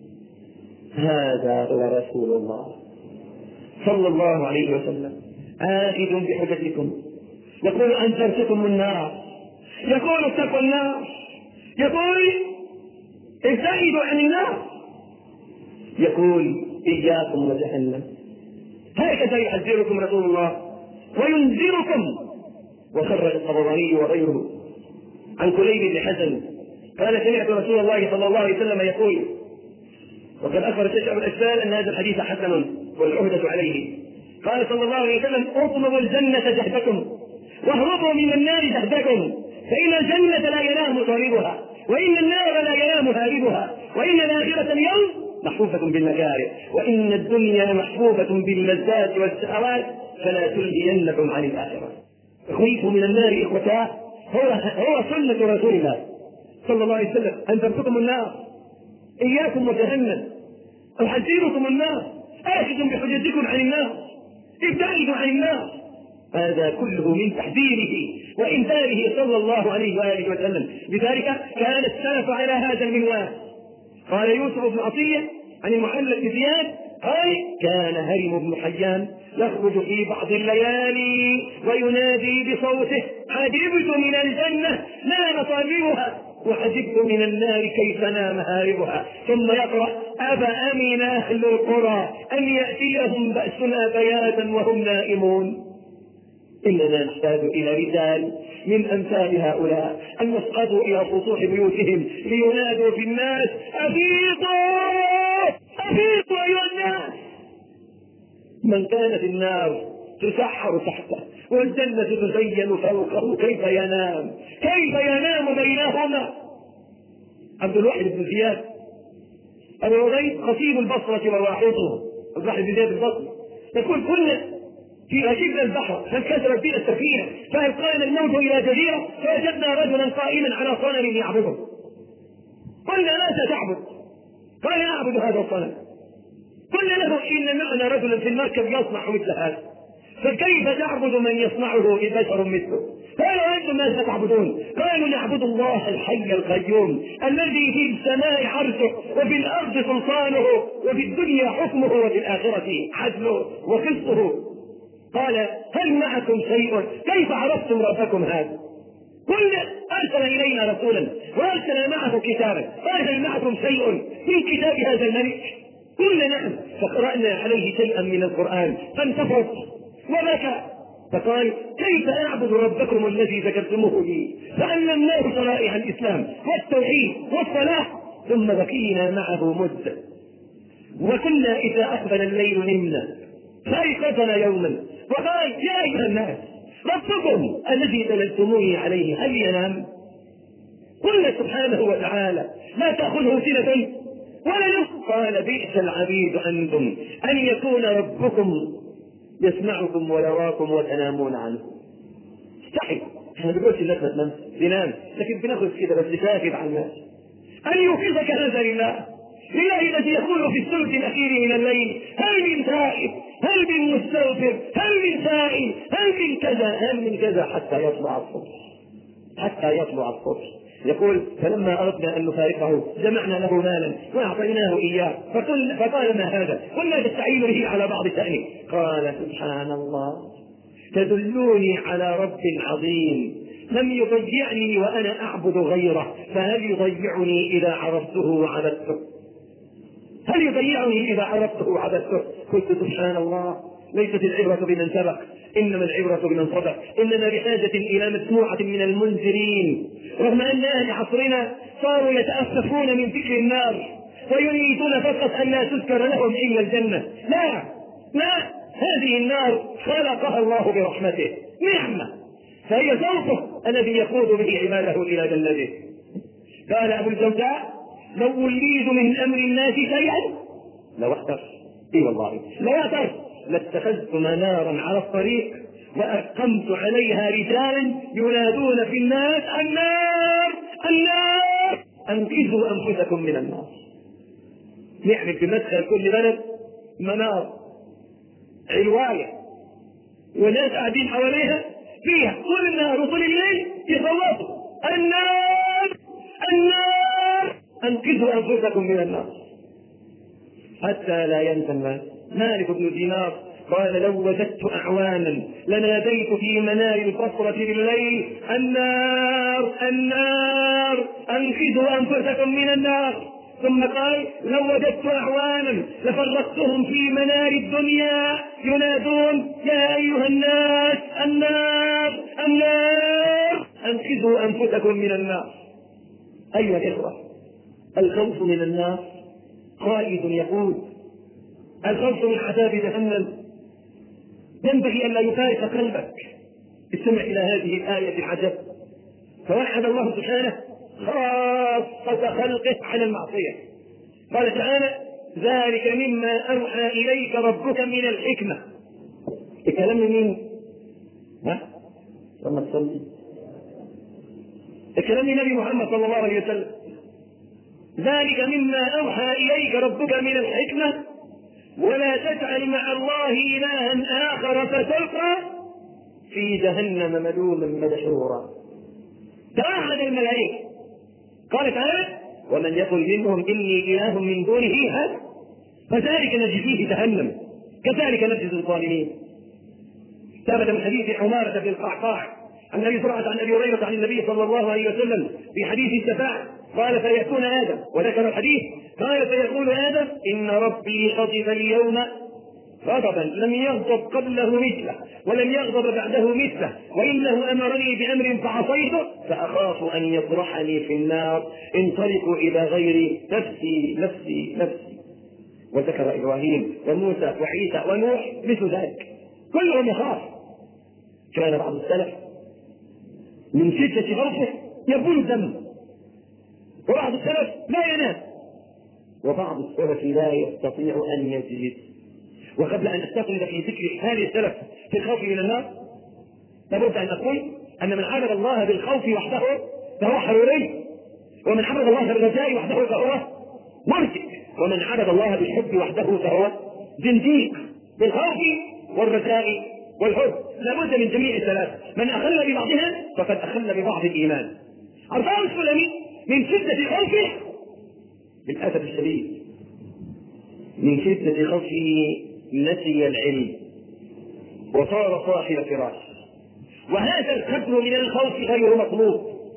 هذا هو رسول الله صلى الله عليه وسلم آخذ بحجتكم يقول: أنذرتكم النار، يقول: اتقوا النار، يقول: ابتعدوا عن النار، يقول: إياكم وجهنم. هكذا يحذركم رسول الله وينذركم. وخرج الطبراني وغيره عن كليب بن حسن قال: سمعت رسول الله صلى الله عليه وسلم يقول، وقد أخبر تشعب الأسبال أن هذا الحديث حسن والعهدة عليه. قال صلى الله عليه وسلم: اطلبوا الجنة جهدكم واهربوا من النار جهدكم فإن الجنة لا ينام طالبها وإن النار لا ينام هاربها وإن الآخرة اليوم محفوفة بالمكاره وإن الدنيا محفوفة باللذات والشهوات فلا تلهينكم عن الآخرة. تخويف من النار إخوتاه هو سنة رسول الله صلى الله عليه وسلم، أن ترتكم النار، إياكم وجهنم، أحذركم النار، آخذ بحجتكم عن النار، ابتعدوا عن النار. هذا كله من تحذيره وإنذاره صلى الله عليه وآله وسلم. لذلك كان السلف على هذا المنوال. قال يوسف بن عطية عن المحلى بن زياد قال كان هرم بن حيان يخرج في بعض الليالي وينادي بصوته عجبت من الجنة ما مطالبها وعجبت من النار كيف نام هاربها، ثم يقرأ أفأمن أهل القرى أن يأتيهم بأسنا بياتا وهم نائمون. إننا نحتاج إلى رجال من أمثال هؤلاء أن يصعدوا إلى سطوح بيوتهم لينادوا في الناس أفيقوا أفيقوا أيها الناس. من كانت النار تسحر تحته والجنة تزين فوقه كيف ينام بينهما. عبد الواحد بن زياد أبو عبيد خطيب البصرة وواحده الواحد بن زياد البصري يقول كنا في أجيب البحر فانكسرت بنا السفينة فألقانا الموت إلى جزيرة فوجدنا رجلا قائما على صنم يعبده. قلنا ماذا تعبد؟ قال أعبد هذا الصنم. قلنا له إن معنا رجلا في المركب يصنع مثل هذا، فكيف تعبد من يصنعه بشر مثله؟ قالوا أنتم ماذا تعبدون؟ قالوا نعبد الله الحي القيوم الذي في السماء عرشه وفي الأرض سلطانه وفي الدنيا حكمه وفي الآخرة عدله وقسطه. قال هل معكم شيء؟ كيف عرفتم ربكم هذا؟ قلنا أرسل إلينا رسولا وأرسل معه كتابا. قال هل معكم شيء من كتاب هذا الملك؟ قلنا نعم. فقرأنا عليه شيئا من القرآن فانتفض وبكى فقال كيف أعبد ربكم الذي ذكرتموه لي؟ فعلمناه شرائع الإسلام والتوحيد والصلاة ثم بكينا معه مدة. وكنا إذا أقبل الليل نمنا فأيقظنا يوما وقال يا أيها الناس ربكم الذي دللتموني عليه هل ينام؟ قلنا سبحانه وتعالى لا تأخذه سنة ولا نوم. قال بئس العبيد أنتم أن يكون ربكم يسمعكم ويراكم وتنامون عنه. استحي احنا بنقولش الناس ما تنام لكن بناخذ كده بس لكافر عن الناس. أن يوقظك هذا لله الذي يقول في الثلث الأخير من الليل هل من تائب هل من مستغفر هل من سائل هل من كذا حتى يطلع الصبح. يقول فلما أردنا أن نفارقه جمعنا له مالا وأعطيناه إياه فقال ما هذا؟ قلنا تستعين به على بعض شأنه. قال سبحان الله تدلوني على رب عظيم لم يضيعني وأنا أعبد غيره فهل يضيعني إذا عرفته وعبدته؟ قلت سبحان الله ليست العبرة بمن سبق إنما العبرة بمن صدق. إننا بحاجة إلى مجموعة من المنذرين رغم أن أهل عصرنا صاروا يتأسفون من ذكر النار ويريدون فقط أن لا تذكر لهم إلا الجنة. لا هذه النار خلقها الله برحمته نعمة فهي ذوقه الذي يقود به عباده إلى جنته. قال أبو الجوزاء لو وليد من أمر الناس شيئا لو احتر والله لاتخذت منارا على الطريق وأقمت عليها رجالا ينادون في الناس النار أنقذوا أنفسكم من النار. نعمل في مدخل كل بلد منار علواية وناس قاعدين حواليها فيها طول النهار وطول الليل يصوتوا النار أنقذوا أنفسكم من النار حتى لا ينسى الناس. مالك بن دينار قال لو وجدت أعوانا لناديت في منار البصرة بالليل النار أنقذوا أنفسكم من النار. ثم قال لو وجدت أعوانا لفرقتهم في منار الدنيا ينادون يا أيها الناس النار أنقذوا أنفسكم من النار. أيها الإخوة الخوف من النار قائد يقول الخوف من عذاب جهنم ينبغي أن لا يفارق قلبك. استمع إلى هذه الآية العجب فوحد الله سبحانه خاصة خلقه على المعصية. قال تعالى ذلك مما أوحى إليك ربك من الحكمة الكلام لمين؟ ها؟ لما تصلي الكلام لنبي محمد صلى الله عليه وسلم. ذلك مما أوحى إليك ربك من الحكمة ولا تجعل مع الله إلها آخر فتلقى في جهنم ملوما مدحورا. توحد الملائكة قال تعالى ومن يقل منهم إني إله من دونه فذلك نجزيه جهنم كذلك نجزي الظالمين. ثبت من حديث عمارة بن القعقاع عن ابي زرعة عن ابي هريرة عن النبي صلى الله عليه وسلم في حديث الشفاعة قال فيأتون آدم وذكر الحديث قال فيقول آدم إن ربي غضب اليوم غضبا لم يغضب قبله مثله ولم يغضب بعده مثله وإنه أمرني بأمر فعصيته فأخاف أن يطرحني في النار انطلقوا إلى غيري نفسي نفسي نفسي. وذكر إبراهيم وموسى وعيسى ونوح مثل ذلك كلهم يخاف. كان بعض السلف من شدة خوفه يبول الدم وبعض السلف لا ينام وبعض السلف لا يستطيع أن يجلس. وقبل أن أستقل في ذكر حال السلف في الخوف من النار لابد أن أقول أن من عبد الله بالخوف وحده فهو حروري ومن عبد الله بالرجاء وحده فهو مرجئ ومن عبد الله بالحب وحده فهو زنديق. بالخوف والرجاء والحب لابد من جميع الثلاث. من أخل ببعضها فقد أخل ببعض الإيمان. أربعة السلمي من شدة خوفه للأسف الشديد من شدة خوفه نسي العلم وصار صاحب فراش. وهذا القدر من الخوف غير مطلوب.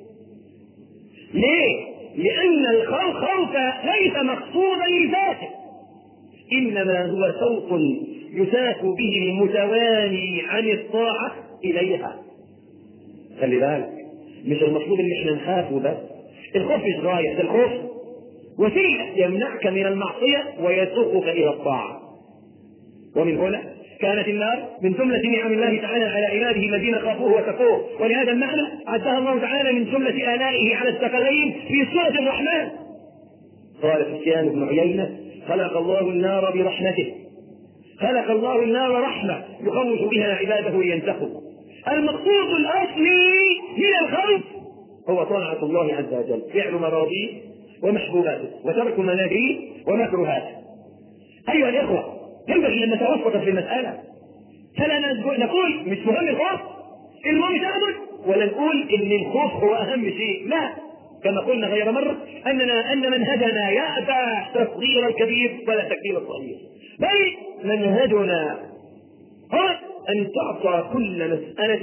ليه؟ لأن الخوف ليس مقصودا لذاته إنما هو سوق يساق به المتواني عن الطاعة إليها. خلي بالك مش المطلوب ان احنا نخافه بس. الخوف مش غاية، ده الخوف وسيلة يمنعك من المعصية ويسوقك إلى الطاعة. ومن هنا كانت النار من جملة نعم الله تعالى على عباده الذين خافوه وتقوه. ولهذا المعنى عدها الله تعالى من جملة آلائه على الثقلين في سورة الرحمن. قال سفيان بن عيينة خلق الله النار برحمته. خلق الله النار رحمة يخوف بها عباده لينتقوا. المقصود الأصلي من الخوف هو طاعة الله عز وجل فعل مراضيه ومحبوباته وترك مناهيه ومكروهاته. أيها الإخوة ينبغي أن نتوسط في المسألة فلا نقول مش مهم الخوف المهم تعمل ولا نقول إن الخوف هو أهم شيء. لا كما قلنا غير مرة أن منهجنا يأبى تصغير الكبير ولا تكبير الصغير بل منهجنا هو أن تعطى كل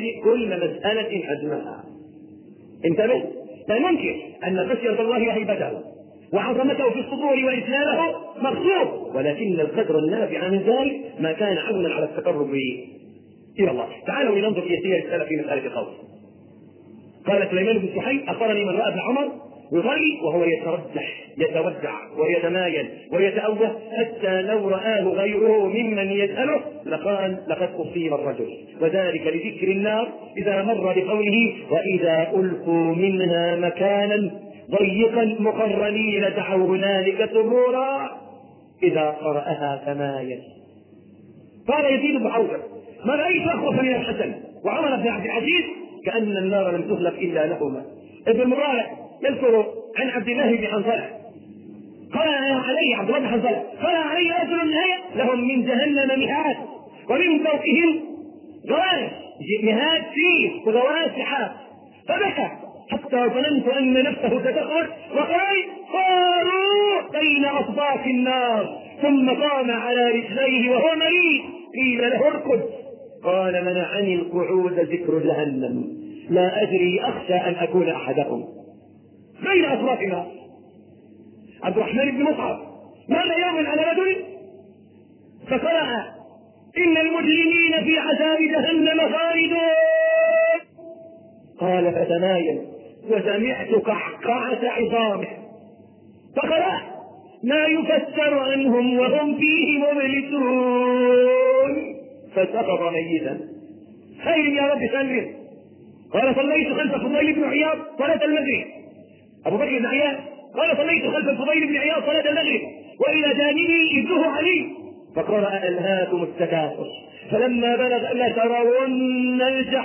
مسألة حجمها. انتبه لا ننكر أن خشية الله وهيبته وعظمته في الصدور وإجلاله مقصود ولكن القدر النافع من ذلك ما كان عونا على التقرب إلى الله. تعالوا لننظر في سير السلف في مسألة الخوف. قال سليمان بن سحيل أخبرني من رأى ابن عمر يصلي وهو يتوجع ويتمايل ويتأوه حتى لو رآه غيره ممن يسأله لقد أصيب الرجل وذلك لذكر النار إذا مر بقوله وإذا ألقوا منها مكانا ضيقا مقرنين دعوا هنالك ثبورا إذا قرأها تمايل. قال يزيد بن عوف ما رأيت أخوف من الحسن وعمر بن عبد العزيز كأن النار لم تخلق إلا لهما. ابن المبارك يذكر عن عبد الله بن حنظلة قال علي عبد الله بن حنظلة قال علي رجل النهاية لهم من جهنم مهاد ومن فوقهم غواش مهاد فيه وغواش سحاب فبكى حتى ظننت أن نفسه تتخرج وقال صاروا بين أصباط النار ثم قام على رجليه وهو مريض قيل له اركض قال منعني القعود ذكر جهنم لا أدري أخشى أن أكون أحدكم بين أصباط النار. عبد الرحمن بن مصعب ماذا يوما على رجل فقرأ إن المجرمين في عذاب جهنم خالدون قال فتمايل وسمعت قعقعة عظامه فقرأ ما يفسر عنهم وهم فيه مبلسون فسقط ميتا. خير يا رب سلم. قال صليت خلف الفضيل بن عياض صلاة المغرب. أبو بكر بن عياض قال صليت خلف الفضيل بن عياض صلاة المغرب وإلى جانبي ابنه علي فقرأ ألهاكم التكاثر فلما بلغ لترون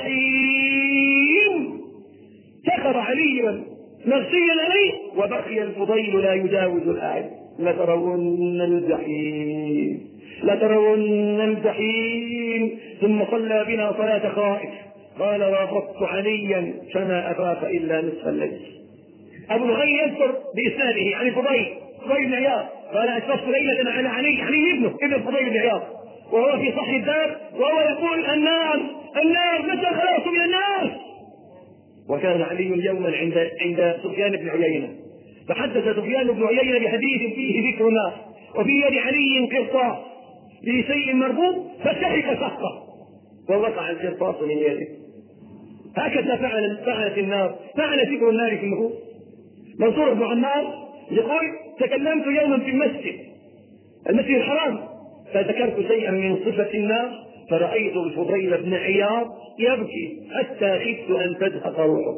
الجحيم سكر علي مغشيا عليه وبقي الفضيل لا يجاوز الآية. لترون الجحيم لترون الجحيم. ثم صلى بنا صلاة خائف قال رافقت عليا فما أفاق إلا نصف الليل. أبو الغي يذكر بإسناده عن الفضيل بن عياض قال أشرفت ليلة على علي ابن الفضيل بن عياض وهو في صحن الدار وهو يقول النار متى خلاص من النار. وكان علي يوما عند سفيان بن عيينة فحدث سفيان بن عيينة بحديث فيه ذكر النار وفي يد علي قرطاس بشيء مربوط فسحق سحقه ووقع القرطاس من يده. هكذا فعلت النار، فعل ذكر النار في النفوس. منصور بن عمار يقول تكلمت يوما في المسجد الحرام فذكرت شيئا من صفة النار فرأيت الفضيل بن عياض يبكي حتى خفت أن تزهق روحه.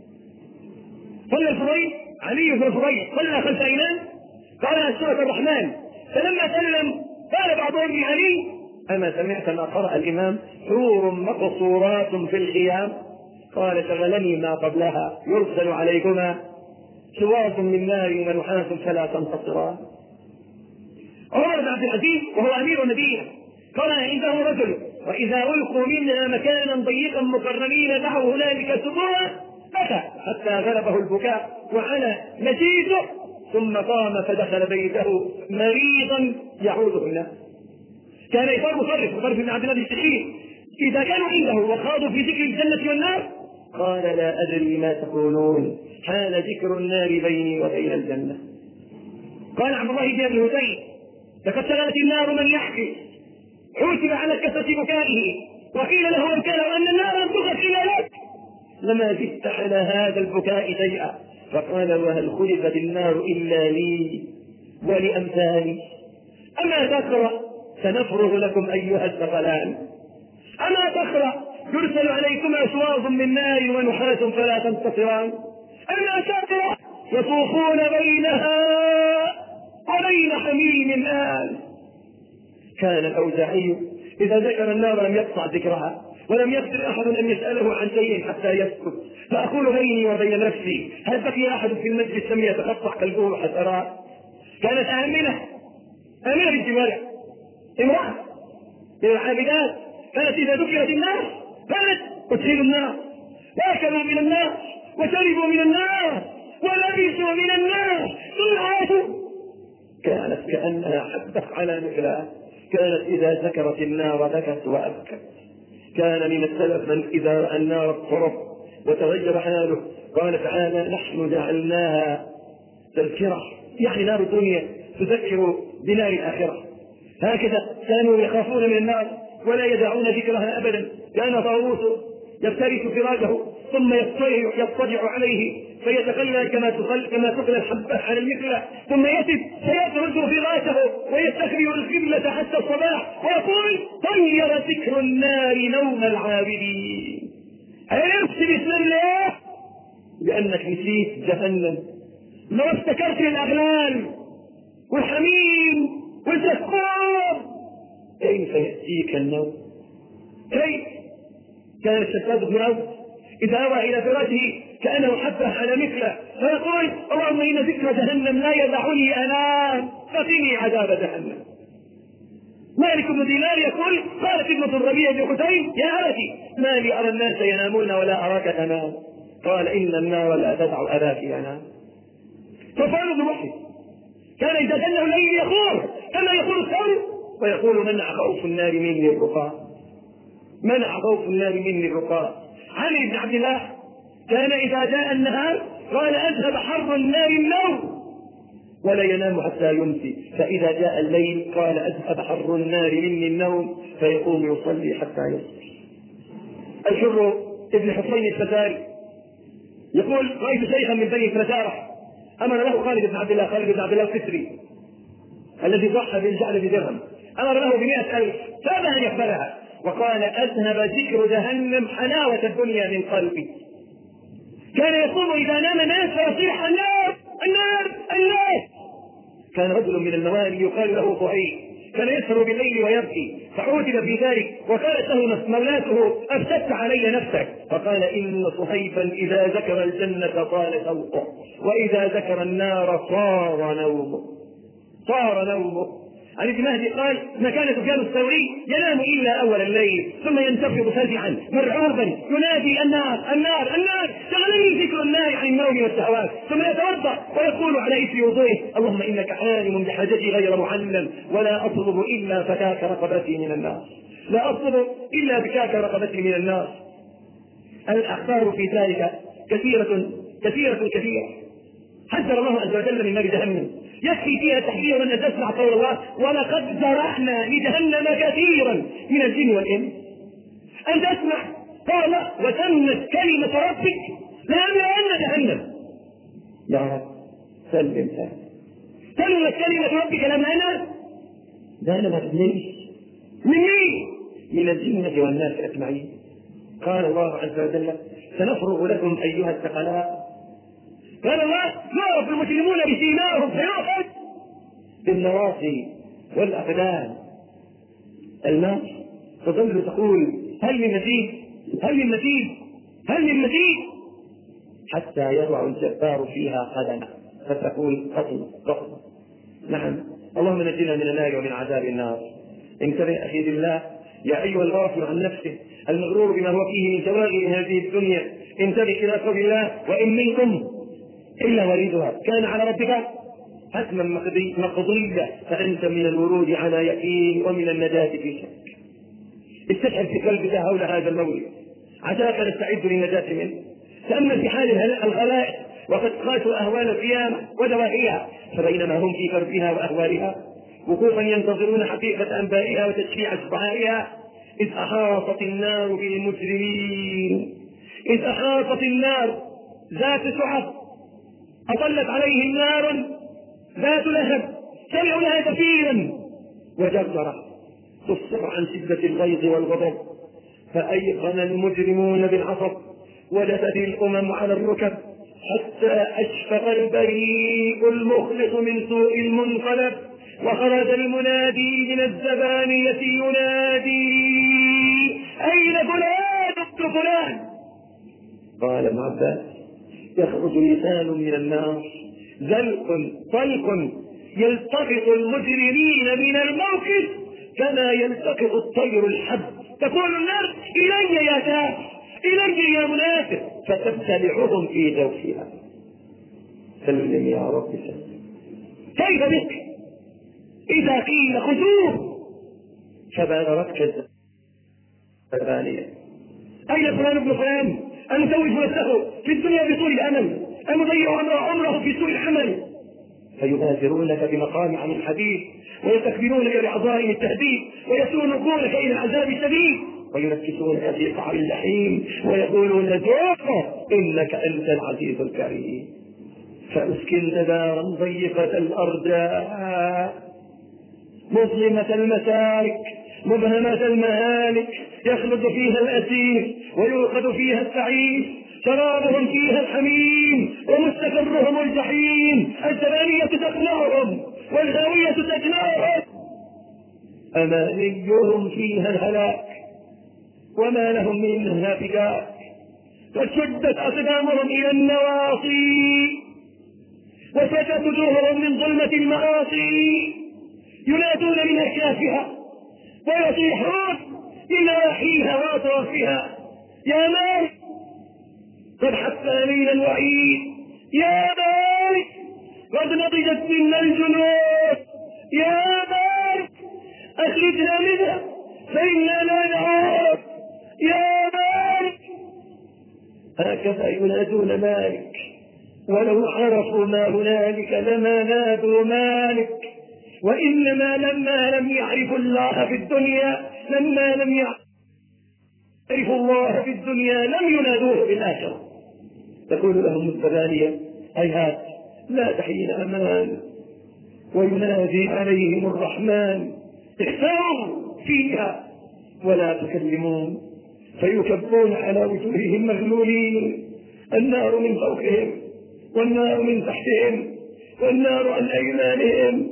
صلى الفضيل علي بن الفضيل صلى خلف إمام قال سورة الرحمن فلما سلم قال بعضهم لعلي أما سمعت ما قرأ الإمام حور مقصورات في الخيام؟ قال شغلني ما قبلها يرسل عليكما شواظ من نار ونحاس فلا تنتصران. عمر بن عبد العزيز وهو أمير نبيه قال عنده رجل وإذا ألقوا منها مكانا ضيقا مقرنين دعوا هنالك سبوعا بكى حتى غلبه البكاء وعلى نشيده ثم قام فدخل بيته مريضا يعوده الناس. كان يصير مصرف بن عبد الله الشخير إذا كانوا عنده وخاضوا في ذكر الجنة والنار قال لا أدري ما تقولون حال ذكر النار بيني وبين الجنة. قال عبد الله بن ابي هذيل لقد شغلت النار من يحكي حوسب على كثرة بكائه وقيل له ان كان ان النار لم تخرج الا لك لما زدت على هذا البكاء شيئا. فقال وهل خلقت النار الا لي ولامثالي؟ اما تقرا سنفرغ لكم ايها الثقلان. اما تقرا يرسل عليكما شواظ من نار ونحاس فلا تنتصران. اما تقرا يطوفون بينها وبين حميم آن. كان الأوزاعي إذا ذكر النار لم يقطع ذكرها ولم يقدر أحد أن يسأله عن شيء حتى يسكت. فأقول بيني وبين نفسي هل بقي أحد في المسجد لم يتقطع قلبه حسرات؟ كانت آمنة بالجوارح امرأة من العابدات كانت إذا ذكرت النار كانت تدخل النار وأكلوا من النار وشربوا من النار ولبسوا من النار ثم عادوا. كانت كأنها حبت على مثلها. كانت إذا ذكرت النار بكت وأبكت. كان من السلف من إذا رأى النار اضطرب وتغير حاله. قال تعالى نحن جعلناها تذكرة يعني نار الدنيا تذكر بنار الآخرة. هكذا كانوا يخافون من النار ولا يدعون ذكرها أبدا. كان طاووس يفترس فراشه ثم يضطجع عليه فيتقلى كما تقلى الحبة على المكلة ثم يسد فيخرج فراشه ويستخرج القبلة حتى الصباح ويقول طير ذكر النار نوم العابدين. عرفت باسم الله لأنك نسيت جهنم لو افتكرت الأغلال والحميم والزكور كيف يأتيك النوم؟ كيف؟ كان الشداد بن عوف إذا أوى إلى فراشه كأنه حبه على مثله فيقول اللهم إن ذكر جهنم لا يدعني أنام فقني عذاب جهنم. مالك بن دينار يقول قالت ابنة الربيع بن حسين يا أبتي ما لي أرى الناس ينامون ولا أراك تنام؟ قال إن النار لا تدع أباك ينام. فقال ابن محمد كان إذا جنه الليل يقول كما يقول الثور ويقول منع خوف النار مني الرقاء منع خوف النار مني الرقاء. علي بن عبد الله كان إذا جاء النهار قال أذهب حر النار النوم ولا ينام حتى يمسي. فإذا جاء الليل قال أذهب حر النار مني النوم فيقوم يصلي حتى يصبح. الحر ابن حسين الفتاري يقول رأيت شيخا من بني فزارة أمر له خالد بن عبد الله القسري الذي ضحى بالجعل بدرهم أمر له ب100,000 فأبى أن يقبلها وقال أذهب ذكر جهنم حلاوة الدنيا من قلبي. كان يقوم إذا نام الناس فيصيح النار النار النار. كان رجل من الموالي يقال له طعيم كان يسهر بالليل ويبكي، فعوتب في ذلك وقالت له مولاته: أفسدت علي نفسك. فقال: إن صهيبا إذا ذكر الجنة طال شوقه، وإذا ذكر النار صار نومه. عن ابن مهدي قال: ما كان سفيان الثوري ينام إلا أول الليل، ثم ينتفض فزعا مرعوبا ينادي: النار النار النار، شغلني ذكر النار عن النوم والشهوات، ثم يتوضأ ويقول على إثر وضوءه: اللهم إنك عالم بحاجتي غير معلم، ولا أطلب إلا فكاك رقبتي من النار، لا أطلب إلا بكاك رقبتي من النار. الأخبار في ذلك كثيرة كثيرة كثيرة. حذر الله عز وجل من نار جهنم، يكفي فيها تحذيرا أن تسمع قول الله: ولقد ذرأنا لجهنم كثيرا من الجن والإنس. أن تسمع قال: وتمت كلمة ربك لأملأن جهنم. يا رب سلم سلم. تمت كلمة ربك لأملأن جهنم. من مين؟ من الجنة والناس أجمعين. قال الله عز وجل: سنفرغ لكم أيها الثقلاء. قال الله: يعرف المجرمون بسيماهم فيؤخذ بالنواصي والأقدام. الناس تظل تقول: هل من مزيد؟ هل من مزيد؟ هل من مزيد؟ حتى يضع الجبار فيها قدمه فتقول: قطن. نعم، اللهم نجنا من النار ومن عذاب النار. انتبه أخي بالله يا أيها الغافل عن نفسه المغرور بما هو فيه من شواغل هذه الدنيا. انتبه إلى قول الله: وإن منكم إلا وردها كان على ربك حتما مقضية، فأنت من الورود على يقين ومن النجاة في شك. استشعر في قلبك هول هذا المولد عساك نستعد للنجاة منه. تأمل في حال الخلائق وقد قاسوا أهوال القيامة ودواهيها، فبينما هم في كربها وأهوالها وقوفا ينتظرون حقيقة أنبائها وتشريع أسبعائها، إذ أحاطت النار بالمجرمين، إذ أحاطت النار ذات شعب أطلت عليهم نار ذات لهب، سمعوا لها زفيرا وجرجرة تصفر عن شدة الغيظ والغضب، فأيقن المجرمون بالعصب ولدت الأمم على الركب، حتى أشفق البريء المخلص من سوء المنقلب، وخرج المنادي من الزبانية ينادي: أين فلان ابن فلان؟ قال ابن عباس: يخرج لسان من النار زلق طلق يلتقط المجرمين من الموقف كما يلتقط الطير الحب، تقول النار: إلي يا كافر، إلي يا منافق، فتبتلعهم في جوفها. سلم يا رب سلم. كيف بك إذا قيل خذوه فبالغتك الزبانية؟ أين فلان ابن فلان المزوج نفسه في الدنيا بطول الأمل، المضيع عمره في سوء الحمل؟ فيبادرونك بمقامع من حديد، ويستكبرونك بعظائم التهديد، ويسونقونك إلى العذاب الشديد، وينكسونك في قعر اللحيم، ويقولون: ذوق إنك أنت العزيز الكريم. فأسكنت دارا ضيقة الأرجاء مظلمة المسالك مبهمة المهالك، يخلد فيها الأسير ويؤخذ فيها السعيد، شرابهم فيها الحميم ومستقرهم الجحيم، الزبانية تقنعهم والغاوية تجنعهم، أمانيهم فيها الهلاك وما لهم منها فكاك، وشدت أقدامهم إلى النواصي وسكت وجوههم من ظلمة المعاصي، ينادون من أكشافها ويصيحون من نواحيها وأطرافها: يا مالك قد حتى ليل الوعيد، يا مالك قد نضجت منا الجنود، يا مالك أخرجنا منها فإنا لا نعرف، يا مالك. هكذا ينادون مالك، ولو عرفوا ما هنالك لما نادوا مالك، وإنما لما لم يعرفوا الله في الدنيا، لما لم يعرفوا الله في الدنيا لم ينادوه بالآخرة. تقول لهم الزبانية: هيهات لا تحين أمان، وينادي عليهم الرحمن: اخسروا فيها ولا تكلمون، فيكبون على وجوههم مغلولين، النار من فوقهم والنار من تحتهم والنار عن أيمانهم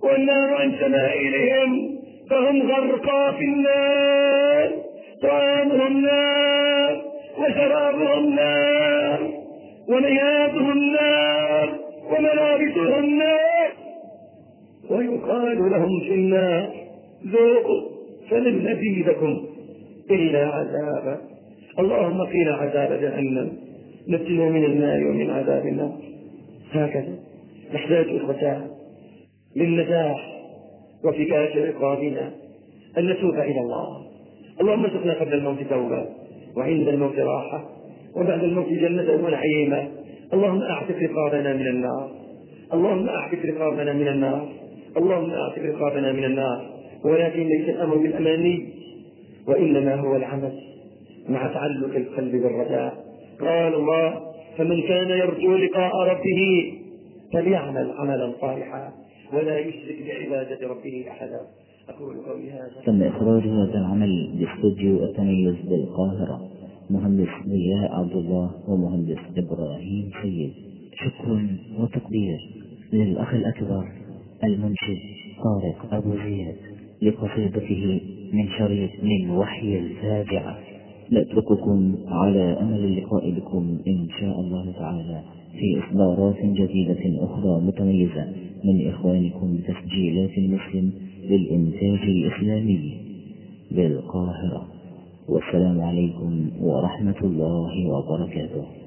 والنار عن شمائلهم فهم غرقى في النار، طعامهم نار وشرابهم نار وميادهم نار وملابسهم نار، ويقال لهم في النار ذوقوا فلن نزيدكم إلا عذابا. اللهم قنا عذاب جهنم، نجنا من النار ومن عذاب النار. هكذا نحتاج إخوتان للنجاح وفكاك رقابنا أن نتوب إلى الله. اللهم ارزقنا قبل الموت توبة، وعند الموت راحة، وبعد الموت جنة ونعيما. اللهم أعتق رقابنا من النار، اللهم أعتق رقابنا من النار، اللهم أعتق رقابنا من النار. ولكن ليس الأمر بالأماني، وإنما هو العمل مع تعلق القلب بالرجاء. قال الله: فمن كان يرجو لقاء ربه فليعمل عملا صالحا ولا يشرك بعبادة ربه أحدا. أقول قولي هذا. تم إخراج هذا العمل باستوديو التميز بالقاهرة، مهندس ضياء عبد الله ومهندس إبراهيم سيد. شكر وتقدير للأخ الأكبر المنشد طارق أبو زياد لقصيدته من شريط من وحي الفاجعة. نترككم على أمل اللقاء بكم إن شاء الله تعالى في إصدارات جديدة أخرى متميزة من إخوانكم تسجيلات المسلم للإنتاج الإسلامي بالقاهرة. والسلام عليكم ورحمة الله وبركاته.